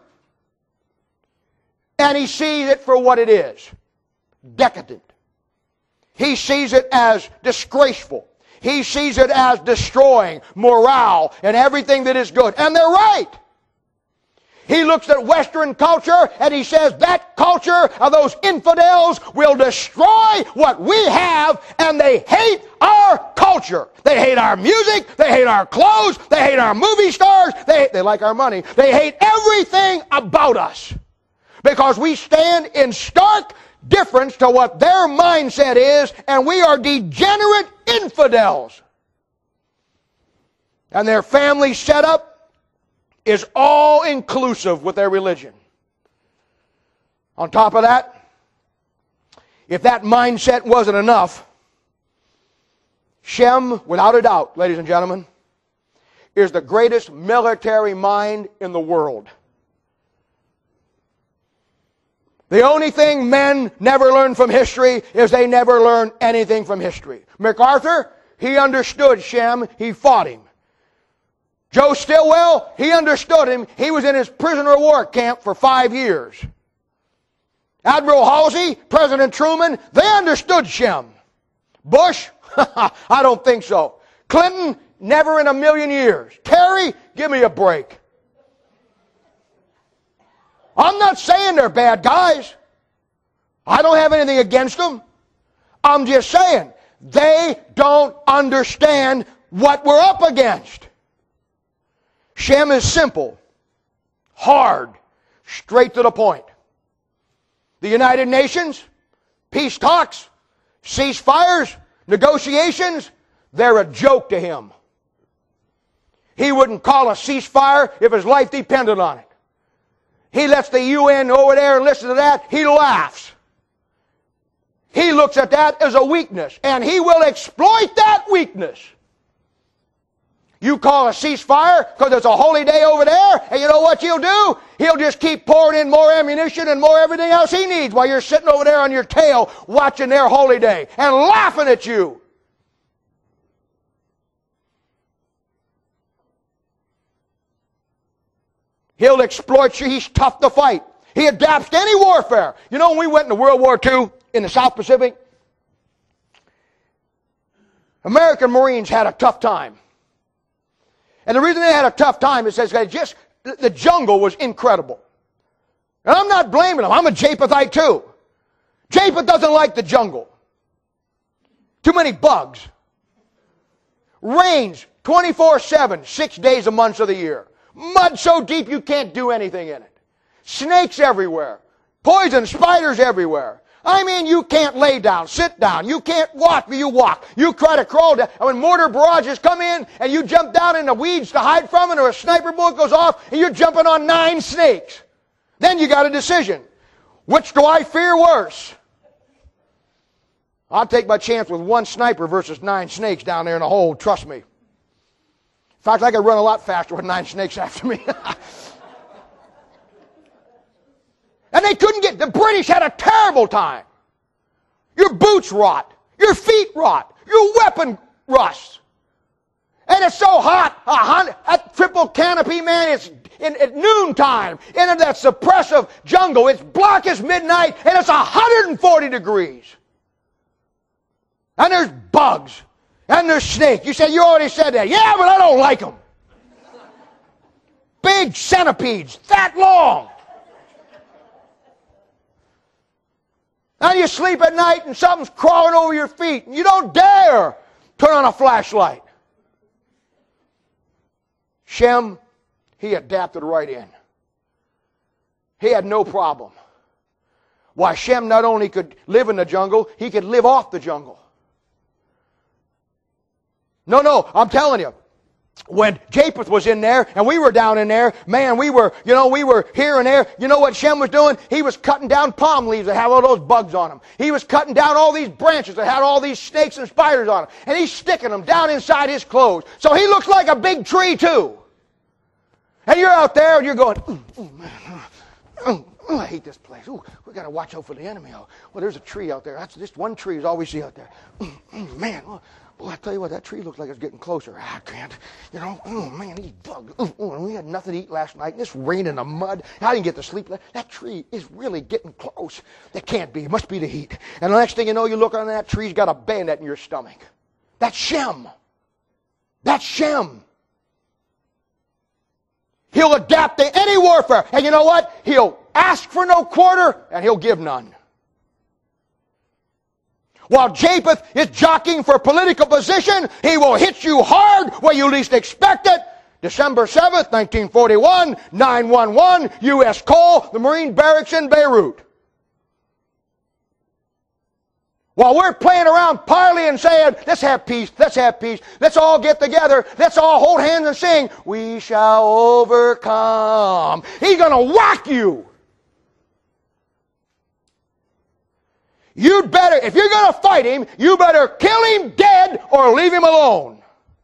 and he sees it for what it is. Decadent. He sees it as disgraceful. He sees it as destroying morale and everything that is good. And they're right. He looks at Western culture and he says that culture of those infidels will destroy what we have, and they hate our culture. They hate our music. They hate our clothes. They hate our movie stars. They, they like our money. They hate everything about us because we stand in stark difference to what their mindset is, and we are degenerate infidels. And their family setup is all inclusive with their religion. On top of that, if that mindset wasn't enough, Shem, without a doubt, ladies and gentlemen, is the greatest military mind in the world. The only thing men never learn from history is they never learn anything from history. MacArthur, he understood Shem, he fought him. Joe Stilwell, he understood him. He was in his prisoner of war camp for five years. Admiral Halsey, President Truman, they understood Shem. Bush, I don't think so. Clinton, never in a million years. Kerry, give me a break. I'm not saying they're bad guys. I don't have anything against them. I'm just saying they don't understand what we're up against. Shem is simple, hard, straight to the point. The United Nations, peace talks, ceasefires, negotiations, they're a joke to him. He wouldn't call a ceasefire if his life depended on it. He lets the U N over there and listen to that, he laughs. He looks at that as a weakness, and he will exploit that weakness. You call a ceasefire because it's a holy day over there, and you know what he'll do? He'll just keep pouring in more ammunition and more everything else he needs while you're sitting over there on your tail watching their holy day and laughing at you. He'll exploit you. He's tough to fight. He adapts to any warfare. You know, when we went into World War Two in the South Pacific, American Marines had a tough time. And the reason they had a tough time is because just the jungle was incredible. And I'm not blaming them. I'm a Japhethite too. Japheth doesn't like the jungle. Too many bugs. Rains twenty-four seven, six days a month of the year. Mud so deep you can't do anything in it. Snakes everywhere. Poison spiders everywhere. I mean, you can't lay down, sit down. You can't walk, you walk. You try to crawl down. And when mortar barrages come in and you jump down in the weeds to hide from it, or a sniper bullet goes off and you're jumping on nine snakes. Then you got a decision. Which do I fear worse? I'll take my chance with one sniper versus nine snakes down there in the hole, trust me. In fact, I could run a lot faster with nine snakes after me. And they couldn't get, the British had a terrible time. Your boots rot. Your feet rot. Your weapon rusts. And it's so hot, a hundred, at triple canopy, man, it's in, at noontime, in that suppressive jungle. It's black as midnight, and it's one hundred forty degrees. And there's bugs. And there's snakes. You said, you already said that. Yeah, but I don't like them. Big centipedes, that long. And you sleep at night and something's crawling over your feet. And you don't dare turn on a flashlight. Shem, he adapted right in. He had no problem. Why, Shem not only could live in the jungle, he could live off the jungle. No, no, I'm telling you. When Japheth was in there and we were down in there, man, we were, you know, we were here and there. You know what Shem was doing? He was cutting down palm leaves that had all those bugs on them. He was cutting down all these branches that had all these snakes and spiders on them. And he's sticking them down inside his clothes. So he looks like a big tree too. And you're out there and you're going, ooh, ooh, man, ooh, ooh, I hate this place. Ooh, we got to watch out for the enemy. Oh, well, there's a tree out there. That's just one tree is all we see out there. Ooh, ooh, man, oh. Well, I tell you what, that tree looks like it's getting closer. I can't, you know, oh man, these bugs. Oh, oh, and we had nothing to eat last night, and this rain in the mud. I didn't get to sleep. That tree is really getting close. That can't be. It must be the heat. And the next thing you know, you look on that tree's got a bayonet in your stomach. That's Shem. That's Shem. He'll adapt to any warfare. And you know what? He'll ask for no quarter, and he'll give none. While Japheth is jockeying for political position, he will hit you hard where you least expect it. December seventh, nineteen forty-one, nine one one, U S call, the Marine barracks in Beirut. While we're playing around parley and saying, let's have peace, let's have peace, let's all get together, let's all hold hands and sing, we shall overcome. He's going to whack you. You'd better, if you're going to fight him, you better kill him dead or leave him alone.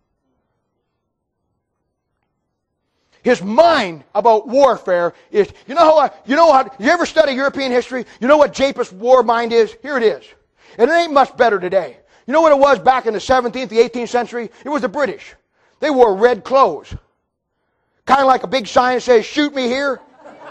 His mind about warfare is, you know how, you know how, you ever study European history? You know what Japheth's war mind is? Here it is. And it ain't much better today. You know what it was back in the seventeenth, the eighteenth century? It was the British. They wore red clothes. Kind of like a big sign that says, shoot me here.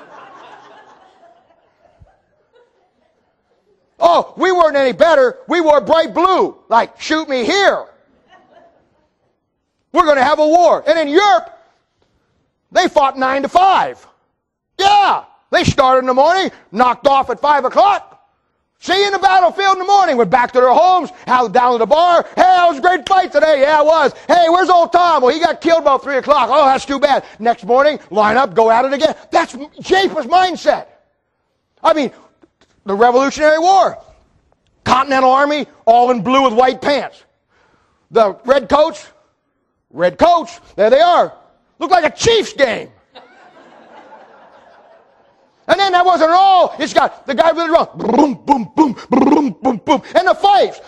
Oh, we weren't any better. We wore bright blue, like shoot me here. We're going to have a war. And in Europe, they fought nine to five. Yeah, they started in the morning, knocked off at five o'clock. See you in the battlefield in the morning. Went back to their homes, out down to the bar. Hey, that was a great fight today. Yeah, it was. Hey, where's old Tom? Well, he got killed about three o'clock. Oh, that's too bad. Next morning, line up, go at it again. That's Japheth's mindset. I mean, the Revolutionary War. Continental Army, all in blue with white pants. The red coats, red coats, there they are. Look like a Chiefs game. And then that wasn't all. It's got the guy with the drum. Boom, boom, boom, boom, boom, boom. And the fifes.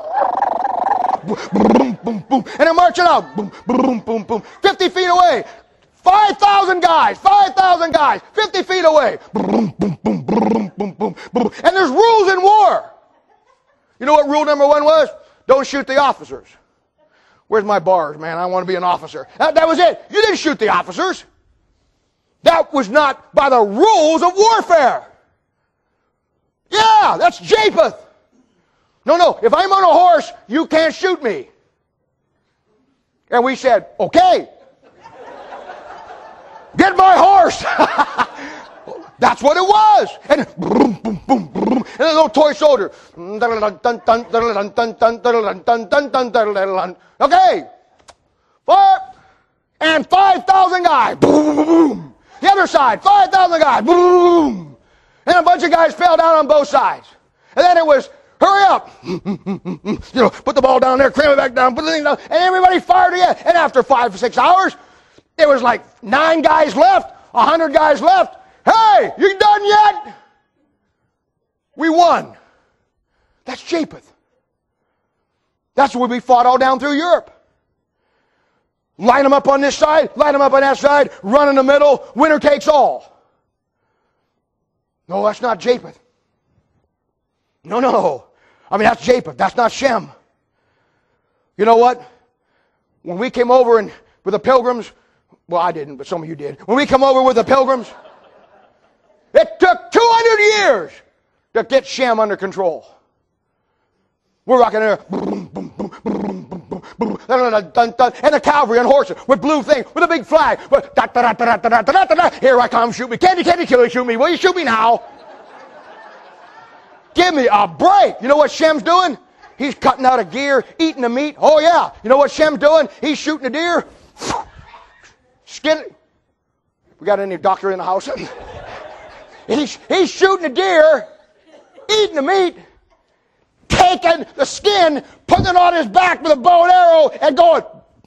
Boom, boom, boom. And they're marching out. Boom, boom, boom, boom. fifty feet away. five thousand guys. five thousand guys. fifty feet away. Boom, boom, boom, boom, boom, boom, boom. And there's rules in war. You know what rule number one was? Don't shoot the officers. Where's my bars, man? I want to be an officer. That, that was it. You didn't shoot the officers. That was not by the rules of warfare. Yeah, that's Japheth. No, no, if I'm on a horse, you can't shoot me. And we said, okay. Get my horse. That's what it was. And boom, boom, boom, boom. And a little toy soldier. Okay. Four. And five thousand guys. Boom, boom, boom. The other side, five thousand guys. Boom. And a bunch of guys fell down on both sides. And then it was, hurry up. You know, put the ball down there, cram it back down, put the thing down. And everybody fired again. And after five or six hours, it was like nine guys left, a hundred guys left. Hey, you done yet? We won. That's Japheth. That's where we fought all down through Europe. Line them up on this side, line them up on that side, run in the middle, winner takes all. No, that's not Japheth. No, no. I mean, that's Japheth. That's not Shem. You know what? When we came over and with the pilgrims, well, I didn't, but some of you did. When we come over with the pilgrims, it took two hundred years to get Shem under control. We're rocking there. Boom, boom, boom, boom, boom, boom, boom, dun, dun, dun, and the cavalry on horses with blue things, with a big flag. Here I come, shoot me. Candy, candy, killer, shoot me. Will you shoot me now? Give me a break. You know what Shem's doing? He's cutting out a gear, eating the meat. Oh, yeah. You know what Shem's doing? He's shooting a deer. Skin it. We got any doctor in the house? he's, he's shooting a deer, eating the meat, taking the skin, putting it on his back with a bow and arrow, and going.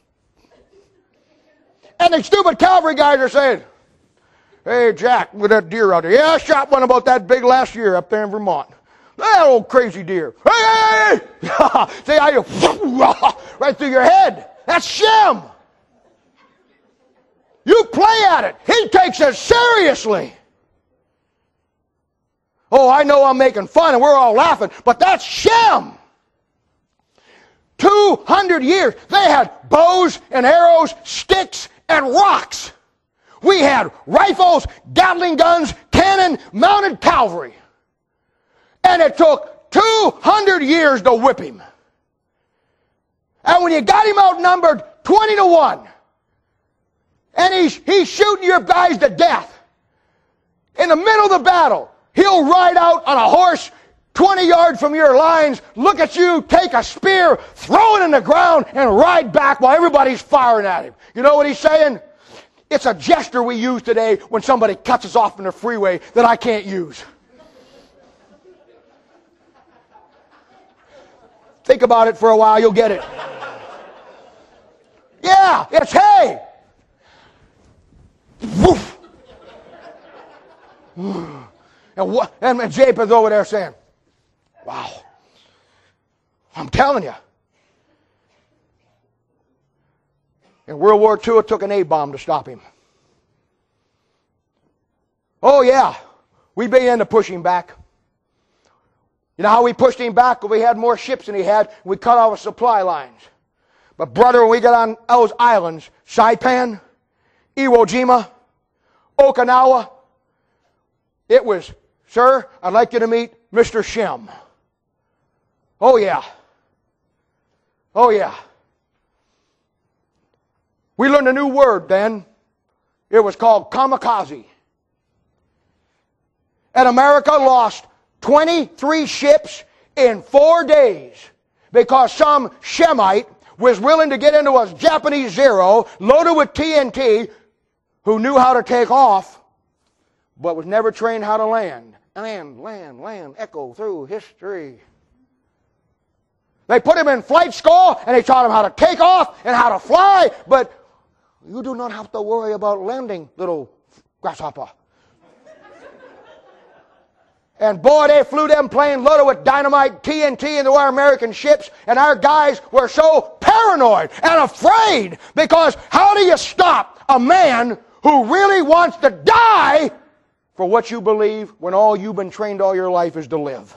And the stupid cavalry guys are saying, hey, Jack, with that deer out there. Yeah, I shot one about that big last year up there in Vermont. That old crazy deer. Hey, hey, hey! See how you right through your head. That's Shem. You play at it. He takes it seriously. Oh, I know I'm making fun and we're all laughing, but that's Shem. Two hundred years. They had bows and arrows, sticks and rocks. We had rifles, Gatling guns, cannon, mounted cavalry. And it took two hundred years to whip him. And when you got him outnumbered twenty to one, and he's, he's shooting your guys to death, in the middle of the battle, he'll ride out on a horse twenty yards from your lines, look at you, take a spear, throw it in the ground, and ride back while everybody's firing at him. You know what he's saying? It's a gesture we use today when somebody cuts us off in the freeway that I can't use. Think about it for a while, you'll get it. Yeah, it's hey! Woof! And, what, and Japheth's over there saying, wow, I'm telling you. In World War Two, it took an A-bomb to stop him. Oh, yeah, we began to push him back. You know how we pushed him back? We had more ships than he had. We cut off supply lines. But brother, when we got on those islands, Saipan, Iwo Jima, Okinawa, it was, sir, I'd like you to meet Mister Shem. Oh, yeah. Oh, yeah. We learned a new word then. It was called kamikaze. And America lost twenty-three ships in four days because some Shemite was willing to get into a Japanese Zero loaded with T N T who knew how to take off but was never trained how to land. Land, land, land, echo through history. They put him in flight school and they taught him how to take off and how to fly, but you do not have to worry about landing, little grasshopper. And boy, they flew them planes loaded with dynamite, T N T into our American ships, and our guys were so paranoid and afraid, because how do you stop a man who really wants to die for what you believe when all you've been trained all your life is to live?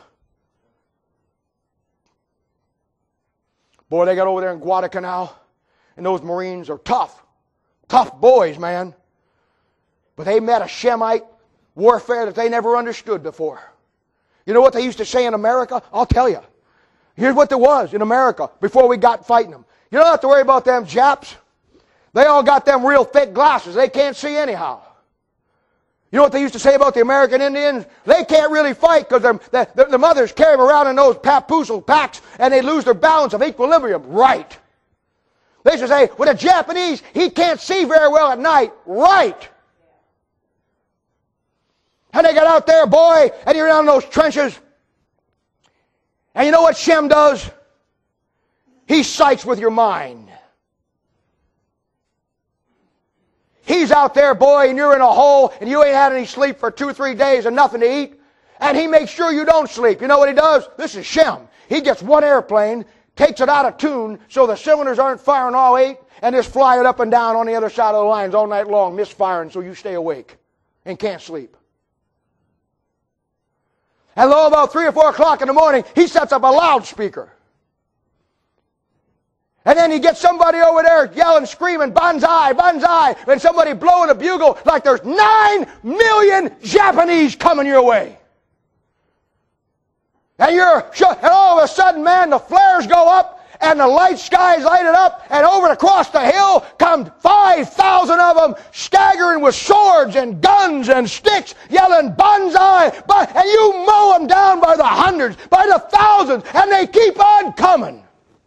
Boy, they got over there in Guadalcanal, and those Marines are tough. Tough boys, man. But they met a Shemite warfare that they never understood before. You know what they used to say in America? I'll tell you. Here's what there was in America before we got fighting them. You don't have to worry about them Japs. They all got them real thick glasses. They can't see anyhow. You know what they used to say about the American Indians? They can't really fight because the, the, the mothers carry them around in those papoosal packs and they lose their balance of equilibrium. Right. They used to say, with a Japanese, he can't see very well at night. Right. And they got out there, boy, and you're down in those trenches. And you know what Shem does? He psychs with your mind. He's out there, boy, and you're in a hole, and you ain't had any sleep for two or three days and nothing to eat. And he makes sure you don't sleep. You know what he does? This is Shem. He gets one airplane, takes it out of tune so the cylinders aren't firing all eight, and just fly it up and down on the other side of the lines all night long, misfiring so you stay awake and can't sleep. And lo, about three or four o'clock in the morning, he sets up a loudspeaker. And then he gets somebody over there yelling, screaming, banzai, banzai, and somebody blowing a bugle like there's nine million Japanese coming your way. And you're, and all of a sudden, man, the flares go up, and the light skies light it up, and over across the hill come five thousand of them staggering with swords and guns and sticks, yelling, banzai, and you mow them down by the hundreds, by the thousands, and they keep on coming.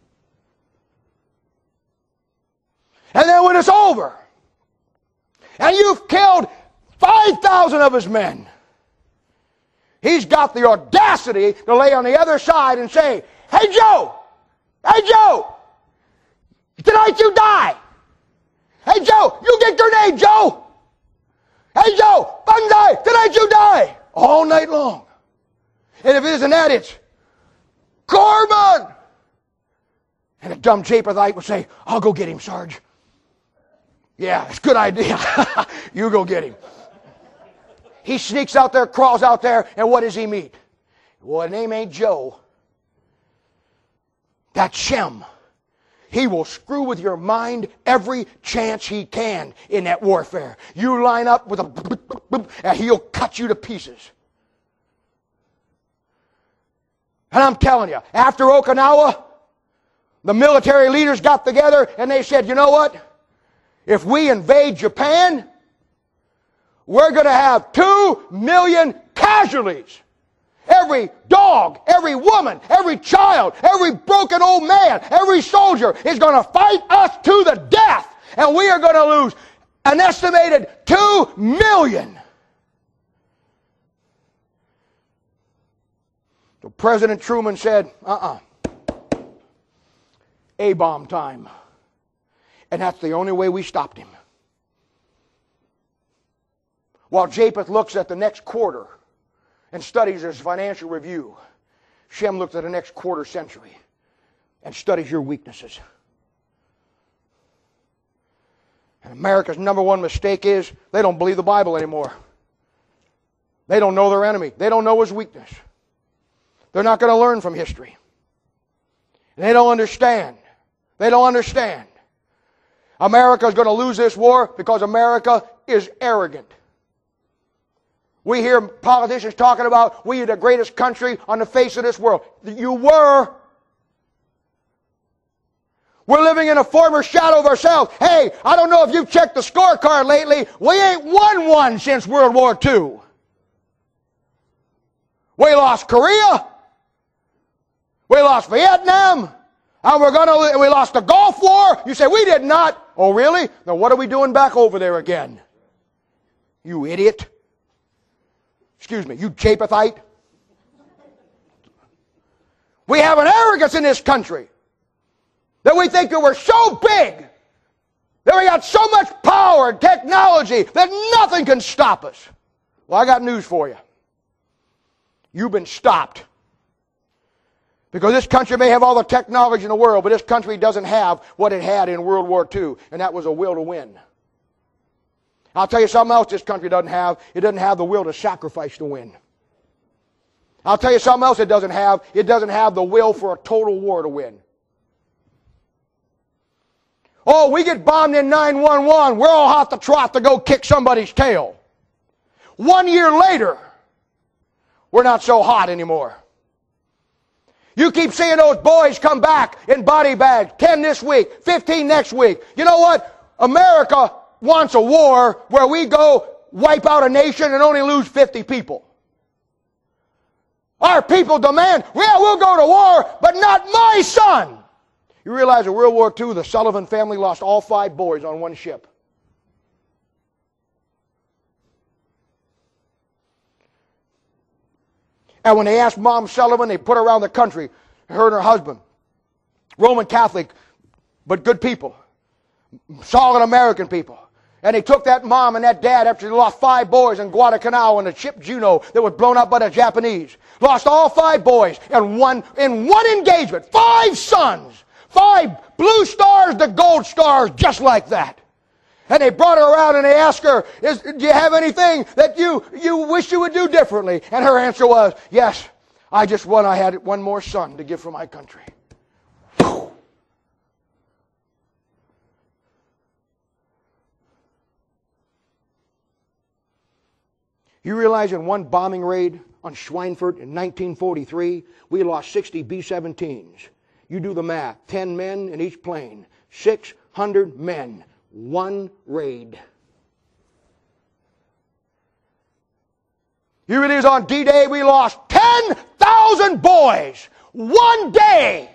And then when it's over, and you've killed five thousand of his men, he's got the audacity to lay on the other side and say, hey, Joe, hey, Joe, tonight you die. Hey, Joe, you get grenade, Joe. Hey, Joe, banzai, tonight you die. All night long. And if it isn't that, it's Corbin. And a dumb Japhethite would say, I'll go get him, Sarge. Yeah, it's a good idea. You go get him. He sneaks out there, crawls out there, and what does he meet? Well, his name ain't Joe. That's Shem. He will screw with your mind every chance he can in that warfare. You line up with a and he'll cut you to pieces. And I'm telling you, after Okinawa, the military leaders got together and they said, you know what? If we invade Japan, we're going to have two million casualties. Every dog, every woman, every child, every broken old man, every soldier is going to fight us to the death. And we are going to lose an estimated two million. So President Truman said, uh-uh. A-bomb time. And that's the only way we stopped him. While Japheth looks at the next quarter and studies his financial review, Shem looks at the next quarter century and studies your weaknesses. And America's number one mistake is they don't believe the Bible anymore. They don't know their enemy. They don't know his weakness. They're not going to learn from history. They don't understand. They don't understand. America is going to lose this war because America is arrogant. We hear politicians talking about we are the greatest country on the face of this world. You were. We're living in a former shadow of ourselves. Hey, I don't know if you've checked the scorecard lately. We ain't won one since World War Two. We lost Korea. We lost Vietnam. And we're going to, we lost the Gulf War. You say, we did not. Oh, really? Now what are we doing back over there again? You idiot. Excuse me, you Japhethite. We have an arrogance in this country that we think that we're so big, that we got so much power and technology that nothing can stop us. Well, I got news for you. You've been stopped. Because this country may have all the technology in the world, but this country doesn't have what it had in World War Two, and that was a will to win. I'll tell you something else this country doesn't have. It doesn't have the will to sacrifice to win. I'll tell you something else it doesn't have. It doesn't have the will for a total war to win. Oh, we get bombed in nine one one. We're all hot to trot to go kick somebody's tail. One year later, we're not so hot anymore. You keep seeing those boys come back in body bags. ten this week, fifteen next week. You know what? America wants a war where we go wipe out a nation and only lose fifty people. Our people demand, yeah, we'll go to war, but not my son. You realize in World War Two, the Sullivan family lost all five boys on one ship. And when they asked Mom Sullivan, they put her around the country, her and her husband. Roman Catholic, but good people. Solid American people. And they took that mom and that dad after they lost five boys in Guadalcanal on the ship Juno that was blown up by the Japanese. Lost all five boys in one, in one engagement. Five sons. Five blue stars to gold stars just like that. And they brought her around and they asked her, Is, do you have anything that you, you wish you would do differently? And her answer was, yes, I just want I had one more son to give for my country. Whew. You realize in one bombing raid on Schweinfurt in nineteen forty-three, we lost sixty B seventeens. You do the math. Ten men in each plane. Six hundred men. One raid. You realize on D-Day we lost ten thousand boys. One day.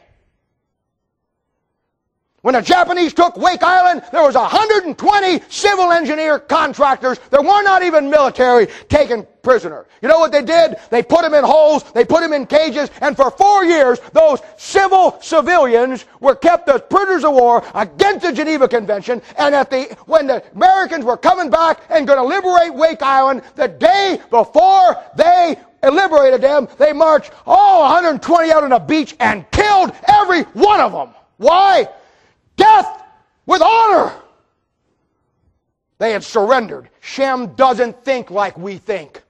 When the Japanese took Wake Island, there was one hundred twenty civil engineer contractors that were not even military taken prisoner. You know what they did? They put them in holes, they put them in cages, and for four years, those civil civilians were kept as prisoners of war against the Geneva Convention, and at the when the Americans were coming back and going to liberate Wake Island, the day before they liberated them, they marched all one hundred twenty out on the beach and killed every one of them. Why? Death with honor. They had surrendered. Shem doesn't think like we think.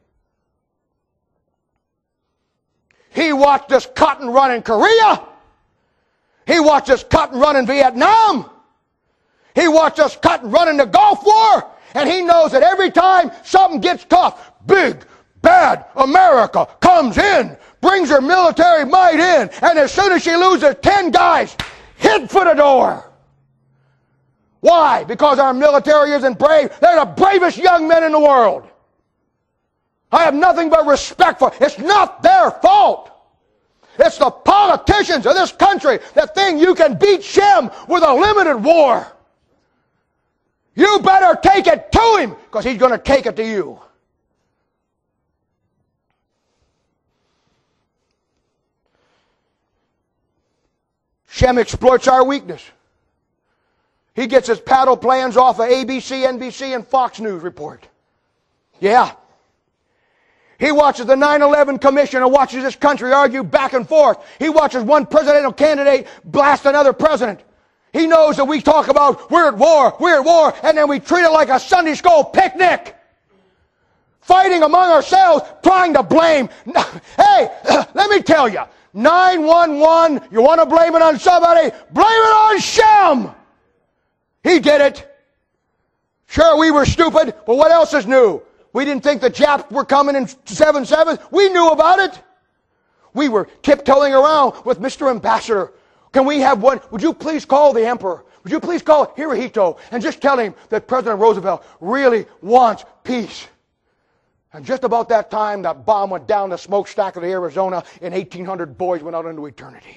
He watched us cut and run in Korea. He watched us cut and run in Vietnam. He watched us cut and run in the Gulf War. And he knows that every time something gets tough, big, bad America comes in, brings her military might in, and as soon as she loses ten guys, hit for the door. Why? Because our military isn't brave. They're the bravest young men in the world. I have nothing but respect for it. It's not their fault. It's the politicians of this country that think you can beat Shem with a limited war. You better take it to him because he's going to take it to you. Shem exploits our weakness. He gets his paddle plans off of A B C, N B C, and Fox News report. Yeah. He watches the nine eleven Commission and watches this country argue back and forth. He watches one presidential candidate blast another president. He knows that we talk about we're at war, we're at war, and then we treat it like a Sunday school picnic. Fighting among ourselves, trying to blame. Hey, let me tell you, nine one one, you want to blame it on somebody? Blame it on Shem! He did it. Sure, we were stupid, but what else is new? We didn't think the Japs were coming in seven seven. We knew about it. We were tiptoeing around with Mister Ambassador. Can we have one? Would you please call the Emperor? Would you please call Hirohito and just tell him that President Roosevelt really wants peace? And just about that time, that bomb went down the smokestack of the Arizona and eighteen hundred boys went out into eternity.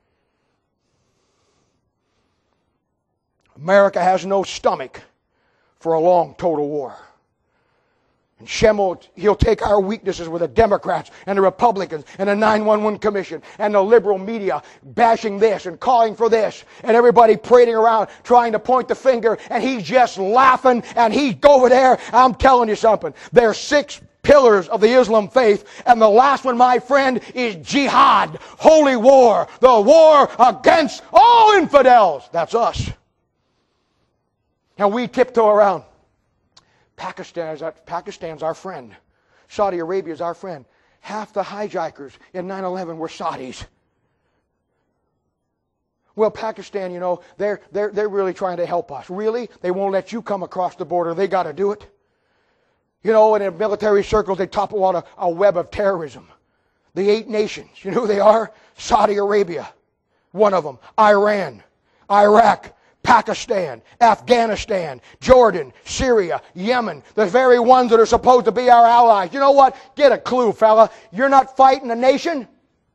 America has no stomach for a long total war. And Shem will, he'll take our weaknesses with the Democrats and the Republicans and the nine one one Commission and the liberal media bashing this and calling for this and everybody parading around trying to point the finger and he's just laughing and he's over there. I'm telling you something. There's six pillars of the Islam faith. And the last one, my friend, is jihad, holy war, the war against all infidels. That's us. And we tiptoe around. Pakistan is our, Pakistan's our friend. Saudi Arabia is our friend. Half the hijackers in nine eleven were Saudis. Well, Pakistan, you know, they're, they're, they're really trying to help us. Really? They won't let you come across the border. They got to do it. You know, and in military circles, they topple out a, a web of terrorism. The eight nations, you know who they are? Saudi Arabia, one of them. Iran, Iraq, Pakistan, Afghanistan, Jordan, Syria, Yemen, the very ones that are supposed to be our allies. You know what? Get a clue, fella. You're not fighting a nation.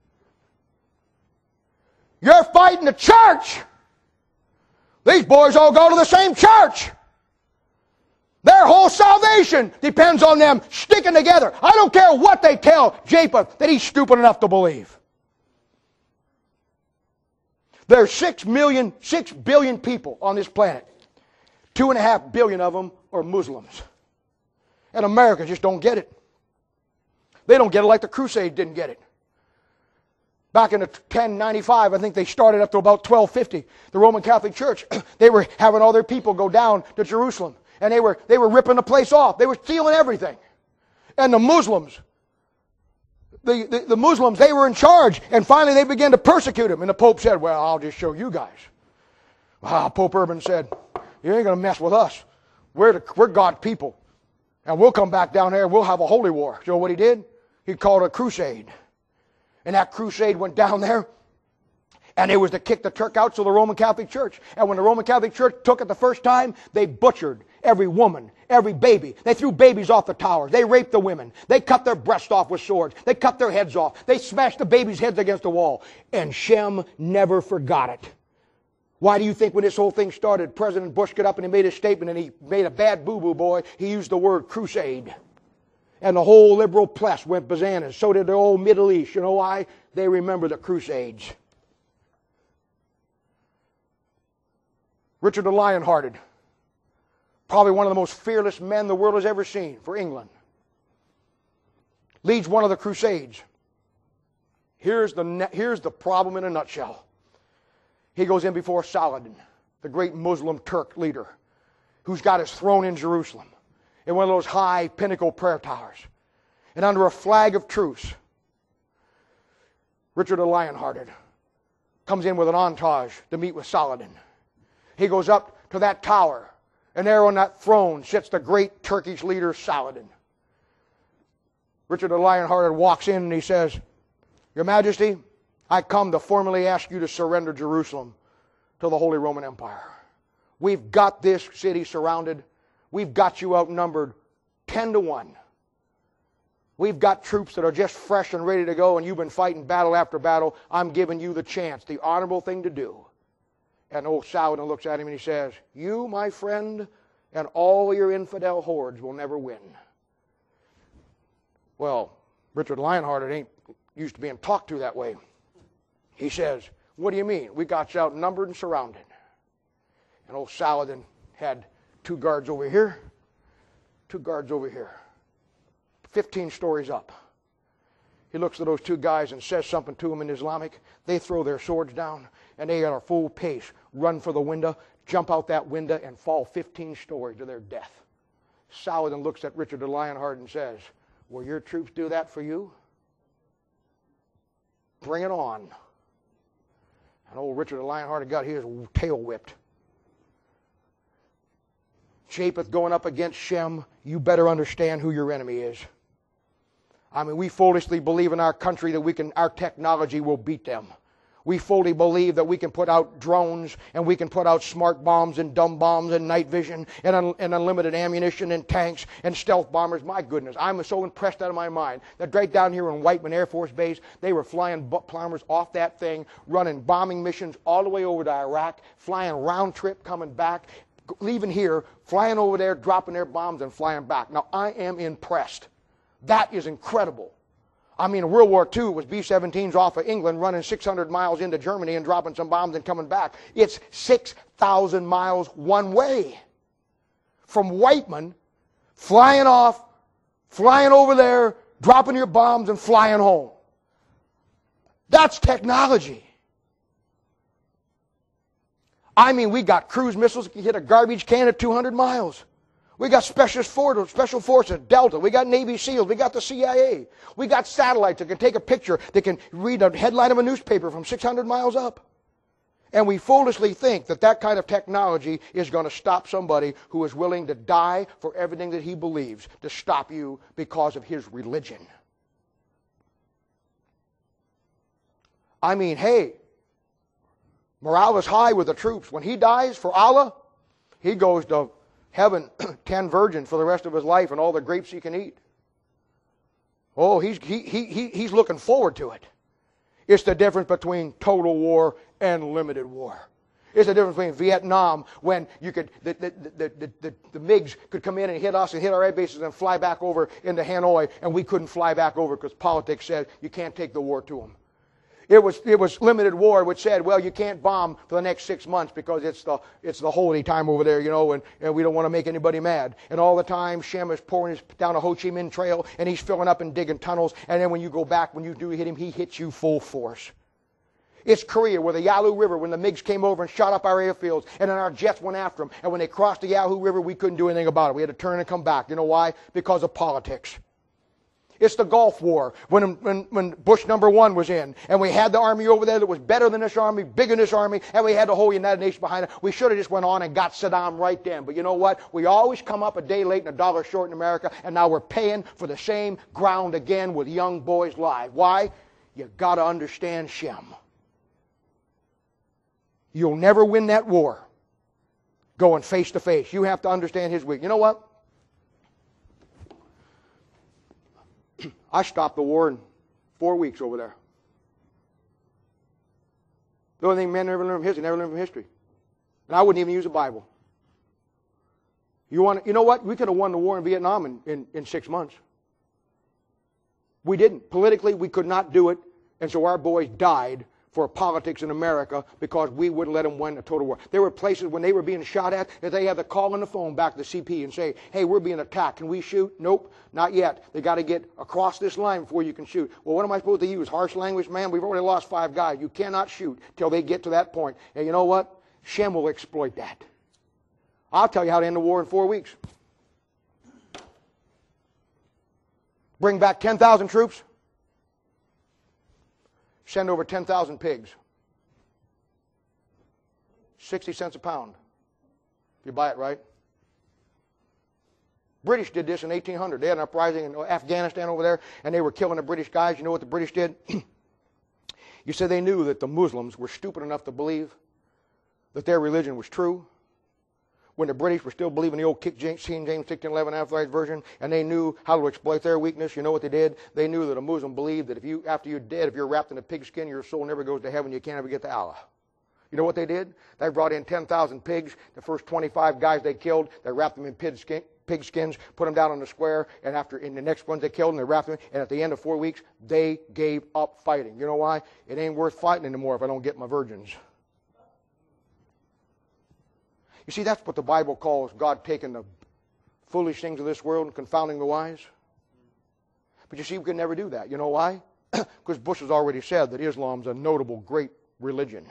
You're fighting the church. These boys all go to the same church. Their whole salvation depends on them sticking together. I don't care what they tell Japheth that he's stupid enough to believe. There's six million, six billion people on this planet. Two and a half billion of them are Muslims. And Americans just don't get it. They don't get it like the Crusade didn't get it. Back in the ten ninety-five, I think they started up to about twelve fifty. The Roman Catholic Church, they were having all their people go down to Jerusalem. And they were, they were ripping the place off. They were stealing everything. And the Muslims, the, the, the Muslims, they were in charge. And finally they began to persecute them. And the Pope said, well, I'll just show you guys. Ah, Pope Urban said, you ain't going to mess with us. We're, the, we're God's people. And we'll come back down there and we'll have a holy war. You know what he did? He called it a crusade. And that crusade went down there, and it was to kick the Turk out to the Roman Catholic Church. And when the Roman Catholic Church took it the first time, they butchered every woman, every baby. They threw babies off the towers. They raped the women. They cut their breasts off with swords. They cut their heads off. They smashed the babies' heads against the wall. And Shem never forgot it. Why do you think when this whole thing started, President Bush got up and he made a statement and he made a bad boo-boo boy, he used the word crusade. And the whole liberal press went bananas. So did the old Middle East. You know why? They remember the Crusades. Richard the Lionhearted. Probably one of the most fearless men the world has ever seen for England. Leads one of the Crusades. Here's the, here's the problem in a nutshell. He goes in before Saladin, the great Muslim Turk leader, who's got his throne in Jerusalem, in one of those high pinnacle prayer towers. And under a flag of truce, Richard the Lionhearted comes in with an entourage to meet with Saladin. He goes up to that tower, and there on that throne sits the great Turkish leader Saladin. Richard the Lionhearted walks in and he says, Your Majesty, I come to formally ask you to surrender Jerusalem to the Holy Roman Empire. We've got this city surrounded. We've got you outnumbered ten to one. We've got troops that are just fresh and ready to go, and you've been fighting battle after battle. I'm giving you the chance, the honorable thing to do. And old Saladin looks at him and he says, You, my friend, and all your infidel hordes will never win. Well, Richard Lionhearted ain't used to being talked to that way. He says, What do you mean? We got you outnumbered and surrounded. And old Saladin had two guards over here, two guards over here, fifteen stories up. He looks at those two guys and says something to them in Islamic. They throw their swords down, and they at a full pace run for the window, jump out that window, and fall fifteen stories to their death. Saladin looks at Richard the Lionhearted and says, Will your troops do that for you? Bring it on. And old Richard the Lionhearted got his tail whipped. Japheth going up against Shem, you better understand who your enemy is. I mean, we foolishly believe in our country that we can, our technology will beat them. We fully believe that we can put out drones and we can put out smart bombs and dumb bombs and night vision and, un, and unlimited ammunition and tanks and stealth bombers. My goodness, I'm so impressed out of my mind that right down here in Whiteman Air Force Base, they were flying bombers off that thing, running bombing missions all the way over to Iraq, flying round trip, coming back, leaving here, flying over there, dropping their bombs and flying back. Now, I am impressed. That is incredible. I mean, in World War Two, it was B seventeens off of England running six hundred miles into Germany and dropping some bombs and coming back. It's six thousand miles one way. From Whiteman, flying off flying over there, dropping your bombs and flying home. That's technology. I mean, we got cruise missiles that can hit a garbage can at two hundred miles. We got special forces, special forces, Delta. We got Navy SEALs. We got the C I A. We got satellites that can take a picture, that can read a headline of a newspaper from six hundred miles up. And we foolishly think that that kind of technology is going to stop somebody who is willing to die for everything that he believes, to stop you because of his religion. I mean, hey, morale is high with the troops. When he dies for Allah, he goes to heaven, ten virgins for the rest of his life and all the grapes he can eat. Oh, he's, he, he, he, he's looking forward to it. It's the difference between total war and limited war. It's the difference between Vietnam, when you could the, the, the, the, the, the MiGs could come in and hit us and hit our air bases and fly back over into Hanoi, and we couldn't fly back over because politics said you can't take the war to them. It was, it was limited war, which said, well, you can't bomb for the next six months because it's the, it's the holy time over there, you know, and, and we don't want to make anybody mad. And all the time, Shem is pouring his, down a Ho Chi Minh Trail, and he's filling up and digging tunnels, and then when you go back, when you do hit him, he hits you full force. It's Korea, where the Yalu River, when the MiGs came over and shot up our airfields, and then our jets went after them, and when they crossed the Yalu River, we couldn't do anything about it. We had to turn and come back. You know why? Because of politics. It's the Gulf War, when, when, when Bush number one was in, and we had the army over there that was better than this army, bigger than this army, and we had the whole United Nations behind it. We should have just went on and got Saddam right then. But you know what? We always come up a day late and a dollar short in America, and now we're paying for the same ground again with young boys' lives. Why? You got to understand Shem. You'll never win that war going face to face. You have to understand his weakness. You know what? I stopped the war in four weeks over there. The only thing men never learn from history, never learn from history. And I wouldn't even use a Bible. You want? You know what? We could have won the war in Vietnam in, in, in six months. We didn't. Politically, we could not do it. And so our boys died for politics in America because we wouldn't let them win a total war. There were places when they were being shot at that they had to call on the phone back to the C P and say, hey, we're being attacked. Can we shoot? Nope, not yet. They got to get across this line before you can shoot. Well, what am I supposed to use? Harsh language? Man, we've already lost five guys. You cannot shoot till they get to that point. And you know what? Shem will exploit that. I'll tell you how to end the war in four weeks. Bring back ten thousand troops. Send over ten thousand pigs. sixty cents a pound. If you buy it right. British did this in eighteen hundred. They had an uprising in Afghanistan over there, and they were killing the British guys. You know what the British did? You said they knew that the Muslims were stupid enough to believe that their religion was true, when the British were still believing the old King James sixteen eleven Authorized Version, and they knew how to exploit their weakness. You know what they did? They knew that a Muslim believed that if you, after you're dead, if you're wrapped in a pigskin, your soul never goes to heaven. You can't ever get to Allah. You know what they did? They brought in ten thousand pigs. The first twenty-five guys they killed, they wrapped them in pigskin, pigskins, put them down on the square, and after in the next ones they killed, and they wrapped them. And at the end of four weeks, they gave up fighting. You know why? It ain't worth fighting anymore if I don't get my virgins. You see, that's what the Bible calls God taking the foolish things of this world and confounding the wise. But you see, we could never do that. You know why? Because Bush has already said that Islam's a notable, great religion.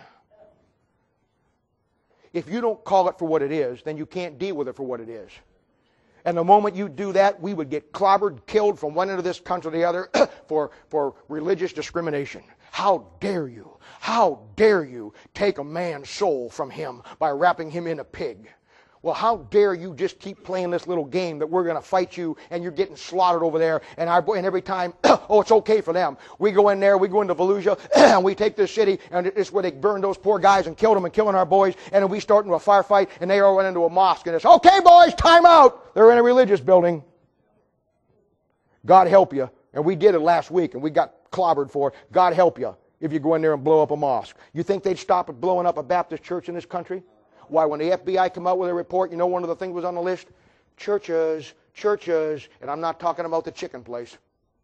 If you don't call it for what it is, then you can't deal with it for what it is. And the moment you do that, we would get clobbered, killed from one end of this country to the other for, for religious discrimination. How dare you? How dare you take a man's soul from him by wrapping him in a pig? Well, how dare you just keep playing this little game that we're going to fight you and you're getting slaughtered over there, and our and every time, oh, it's okay for them. We go in there, we go into Fallujah, and we take this city, and it's where they burned those poor guys and killed them and killing our boys, and then we start into a firefight, and they all run into a mosque, and it's, okay, boys, time out. They're in a religious building. God help you. And we did it last week, and we got clobbered for it. God help you if you go in there and blow up a mosque. You think they'd stop at blowing up a Baptist church in this country? Why, when the F B I come out with a report, you know one of the things was on the list? Churches, churches, and I'm not talking about the chicken place.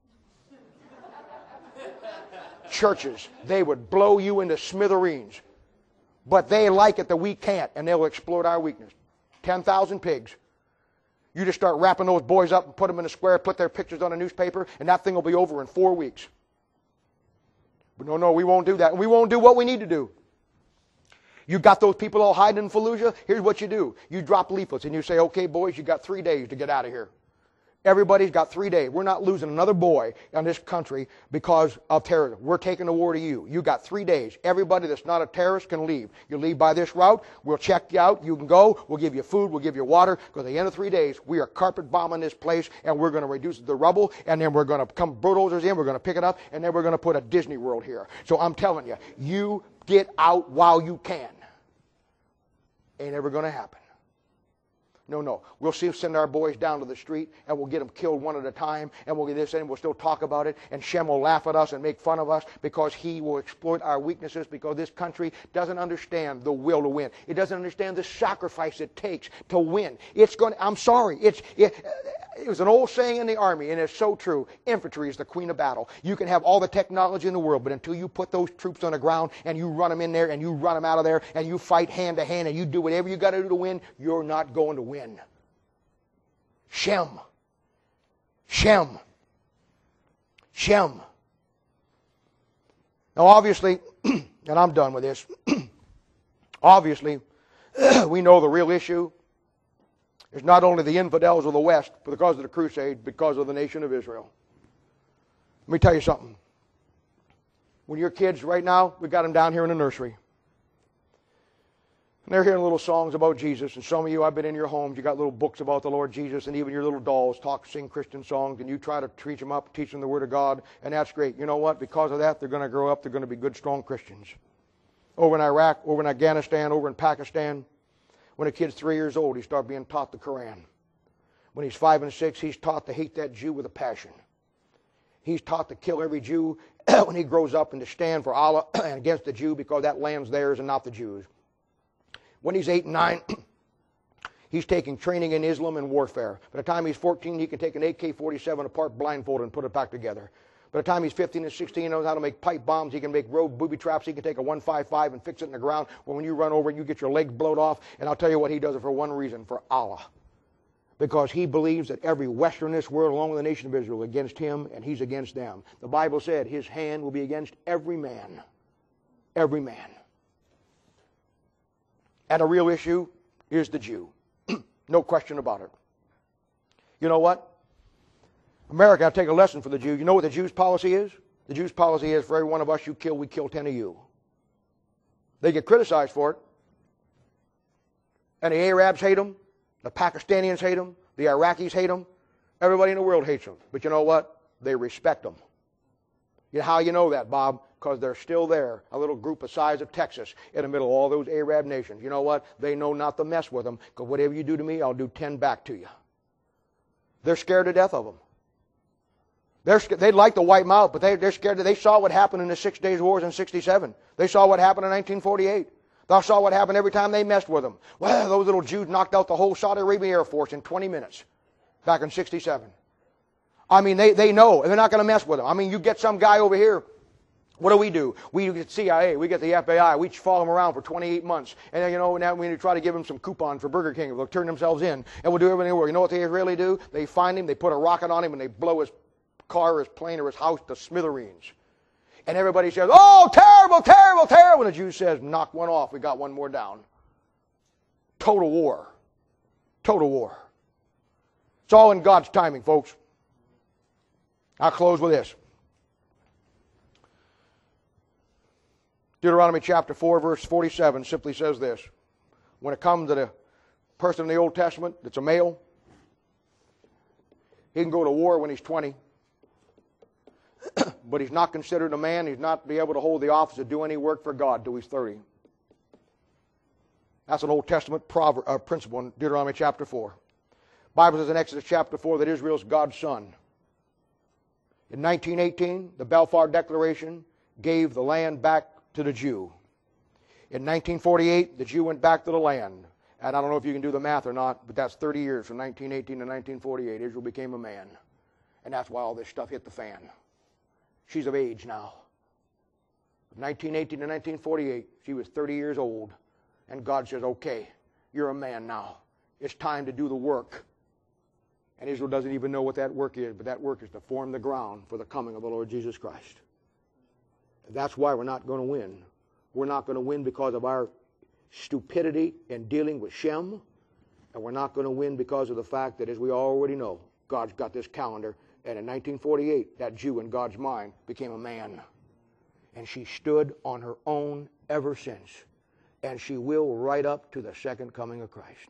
Churches, they would blow you into smithereens. But they like it that we can't, and they'll exploit our weakness. ten thousand pigs. You just start wrapping those boys up and put them in a square, put their pictures on a newspaper, and that thing will be over in four weeks. But no, no, we won't do that. And we won't do what we need to do. You got those people all hiding in Fallujah? Here's what you do. You drop leaflets and you say, okay, boys, you got three days to get out of here. Everybody's got three days. We're not losing another boy in this country because of terrorism. We're taking the war to you. You got three days. Everybody that's not a terrorist can leave. You leave by this route. We'll check you out. You can go. We'll give you food. We'll give you water. Because at the end of three days, we are carpet bombing this place, and we're going to reduce the rubble, and then we're going to come bulldozers in. We're going to pick it up, and then we're going to put a Disney World here. So I'm telling you, you get out while you can. Ain't ever going to happen. No, no. We'll see, send our boys down to the street, and we'll get them killed one at a time, and we'll get this, and we'll still talk about it, and Shem will laugh at us and make fun of us because he will exploit our weaknesses, because this country doesn't understand the will to win. It doesn't understand the sacrifice it takes to win. It's going to, I'm sorry. It's, it, it was an old saying in the Army, and it's so true. Infantry is the queen of battle. You can have all the technology in the world, but until you put those troops on the ground, and you run them in there, and you run them out of there, and you fight hand to hand, and you do whatever you got to do to win, you're not going to win. Shem. Shem. Shem. Now obviously, and I'm done with this, obviously, we know the real issue is not only the infidels of the West because of the crusade, because of the nation of Israel. Let me tell you something. When your kids right now, we've got them down here in the nursery. And they're hearing little songs about Jesus. And some of you, I've been in your homes, you got little books about the Lord Jesus, and even your little dolls talk, sing Christian songs, and you try to teach them up, teach them the Word of God, and that's great. You know what? Because of that, they're going to grow up, they're going to be good, strong Christians. Over in Iraq, over in Afghanistan, over in Pakistan, when a kid's three years old, he starts being taught the Quran. When he's five and six, he's taught to hate that Jew with a passion. He's taught to kill every Jew when he grows up and to stand for Allah and against the Jew because that land's theirs and not the Jews. When he's eight and nine, he's taking training in Islam and warfare. By the time he's fourteen, he can take an A K forty-seven apart blindfolded and put it back together. By the time he's fifteen and sixteen, he knows how to make pipe bombs. He can make road booby traps. He can take a one fifty-five and fix it in the ground. Well, when you run over it, you get your legs blowed off. And I'll tell you what, he does it for one reason, for Allah. Because he believes that every Western in this world, along with the nation of Israel, is against him, and he's against them. The Bible said his hand will be against every man. Every man. And a real issue is the Jew. No question about it. You know what? America, I'll take a lesson for the Jews. You know what the Jews' policy is? The Jews' policy is, for every one of us you kill, we kill ten of you. They get criticized for it. And the Arabs hate them. The Pakistanians hate them. The Iraqis hate them. Everybody in the world hates them. But you know what? They respect them. You know how you know that, Bob? Because they're still there, a little group the size of Texas, in the middle of all those Arab nations. You know what? They know not to mess with them, because whatever you do to me, I'll do ten back to you. They're scared to death of them. They're, they'd like to wipe them out, but they, they're scared. They saw what happened in the Six Days Wars in sixty-seven. They saw what happened in nineteen forty-eight. They saw what happened every time they messed with them. Well, those little Jews knocked out the whole Saudi Arabian Air Force in twenty minutes back in sixty-seven. I mean, they, they know, and they're not going to mess with them. I mean, you get some guy over here. What do we do? We get C I A, we get the F B I, we follow them around for twenty-eight months. And then, you know, now we try to give them some coupons for Burger King. They'll turn themselves in, and we'll do everything in the world. You know what they really do? They find him, they put a rocket on him, and they blow his car, his plane, or his house to smithereens. And everybody says, oh, terrible, terrible, terrible. And the Jew says, knock one off, we got one more down. Total war. Total war. It's all in God's timing, folks. I'll close with this. Deuteronomy chapter four, verse forty-seven simply says this. When it comes to the person in the Old Testament that's a male, he can go to war when he's twenty, but he's not considered a man. He's not be able to hold the office or do any work for God till he's thirty. That's an Old Testament proverb, uh, principle in Deuteronomy chapter four. The Bible says in Exodus chapter four that Israel's God's son. In nineteen eighteen, the Balfour Declaration gave the land back to the Jew. In nineteen forty-eight, the Jew went back to the land. And I don't know if you can do the math or not, but that's thirty years from nineteen eighteen to nineteen forty-eight. Israel became a man. And that's why all this stuff hit the fan. She's of age now. From nineteen eighteen to nineteen forty-eight, she was thirty years old. And God says, okay, you're a man now. It's time to do the work And Israel doesn't even know what that work is, but that work is to form the ground for the coming of the Lord Jesus Christ. That's why we're not going to win. We're not going to win because of our stupidity in dealing with Shem. And we're not going to win because of the fact that, as we already know, God's got this calendar. And in nineteen forty-eight, that Jew in God's mind became a man. And she stood on her own ever since. And she will right up to the second coming of Christ.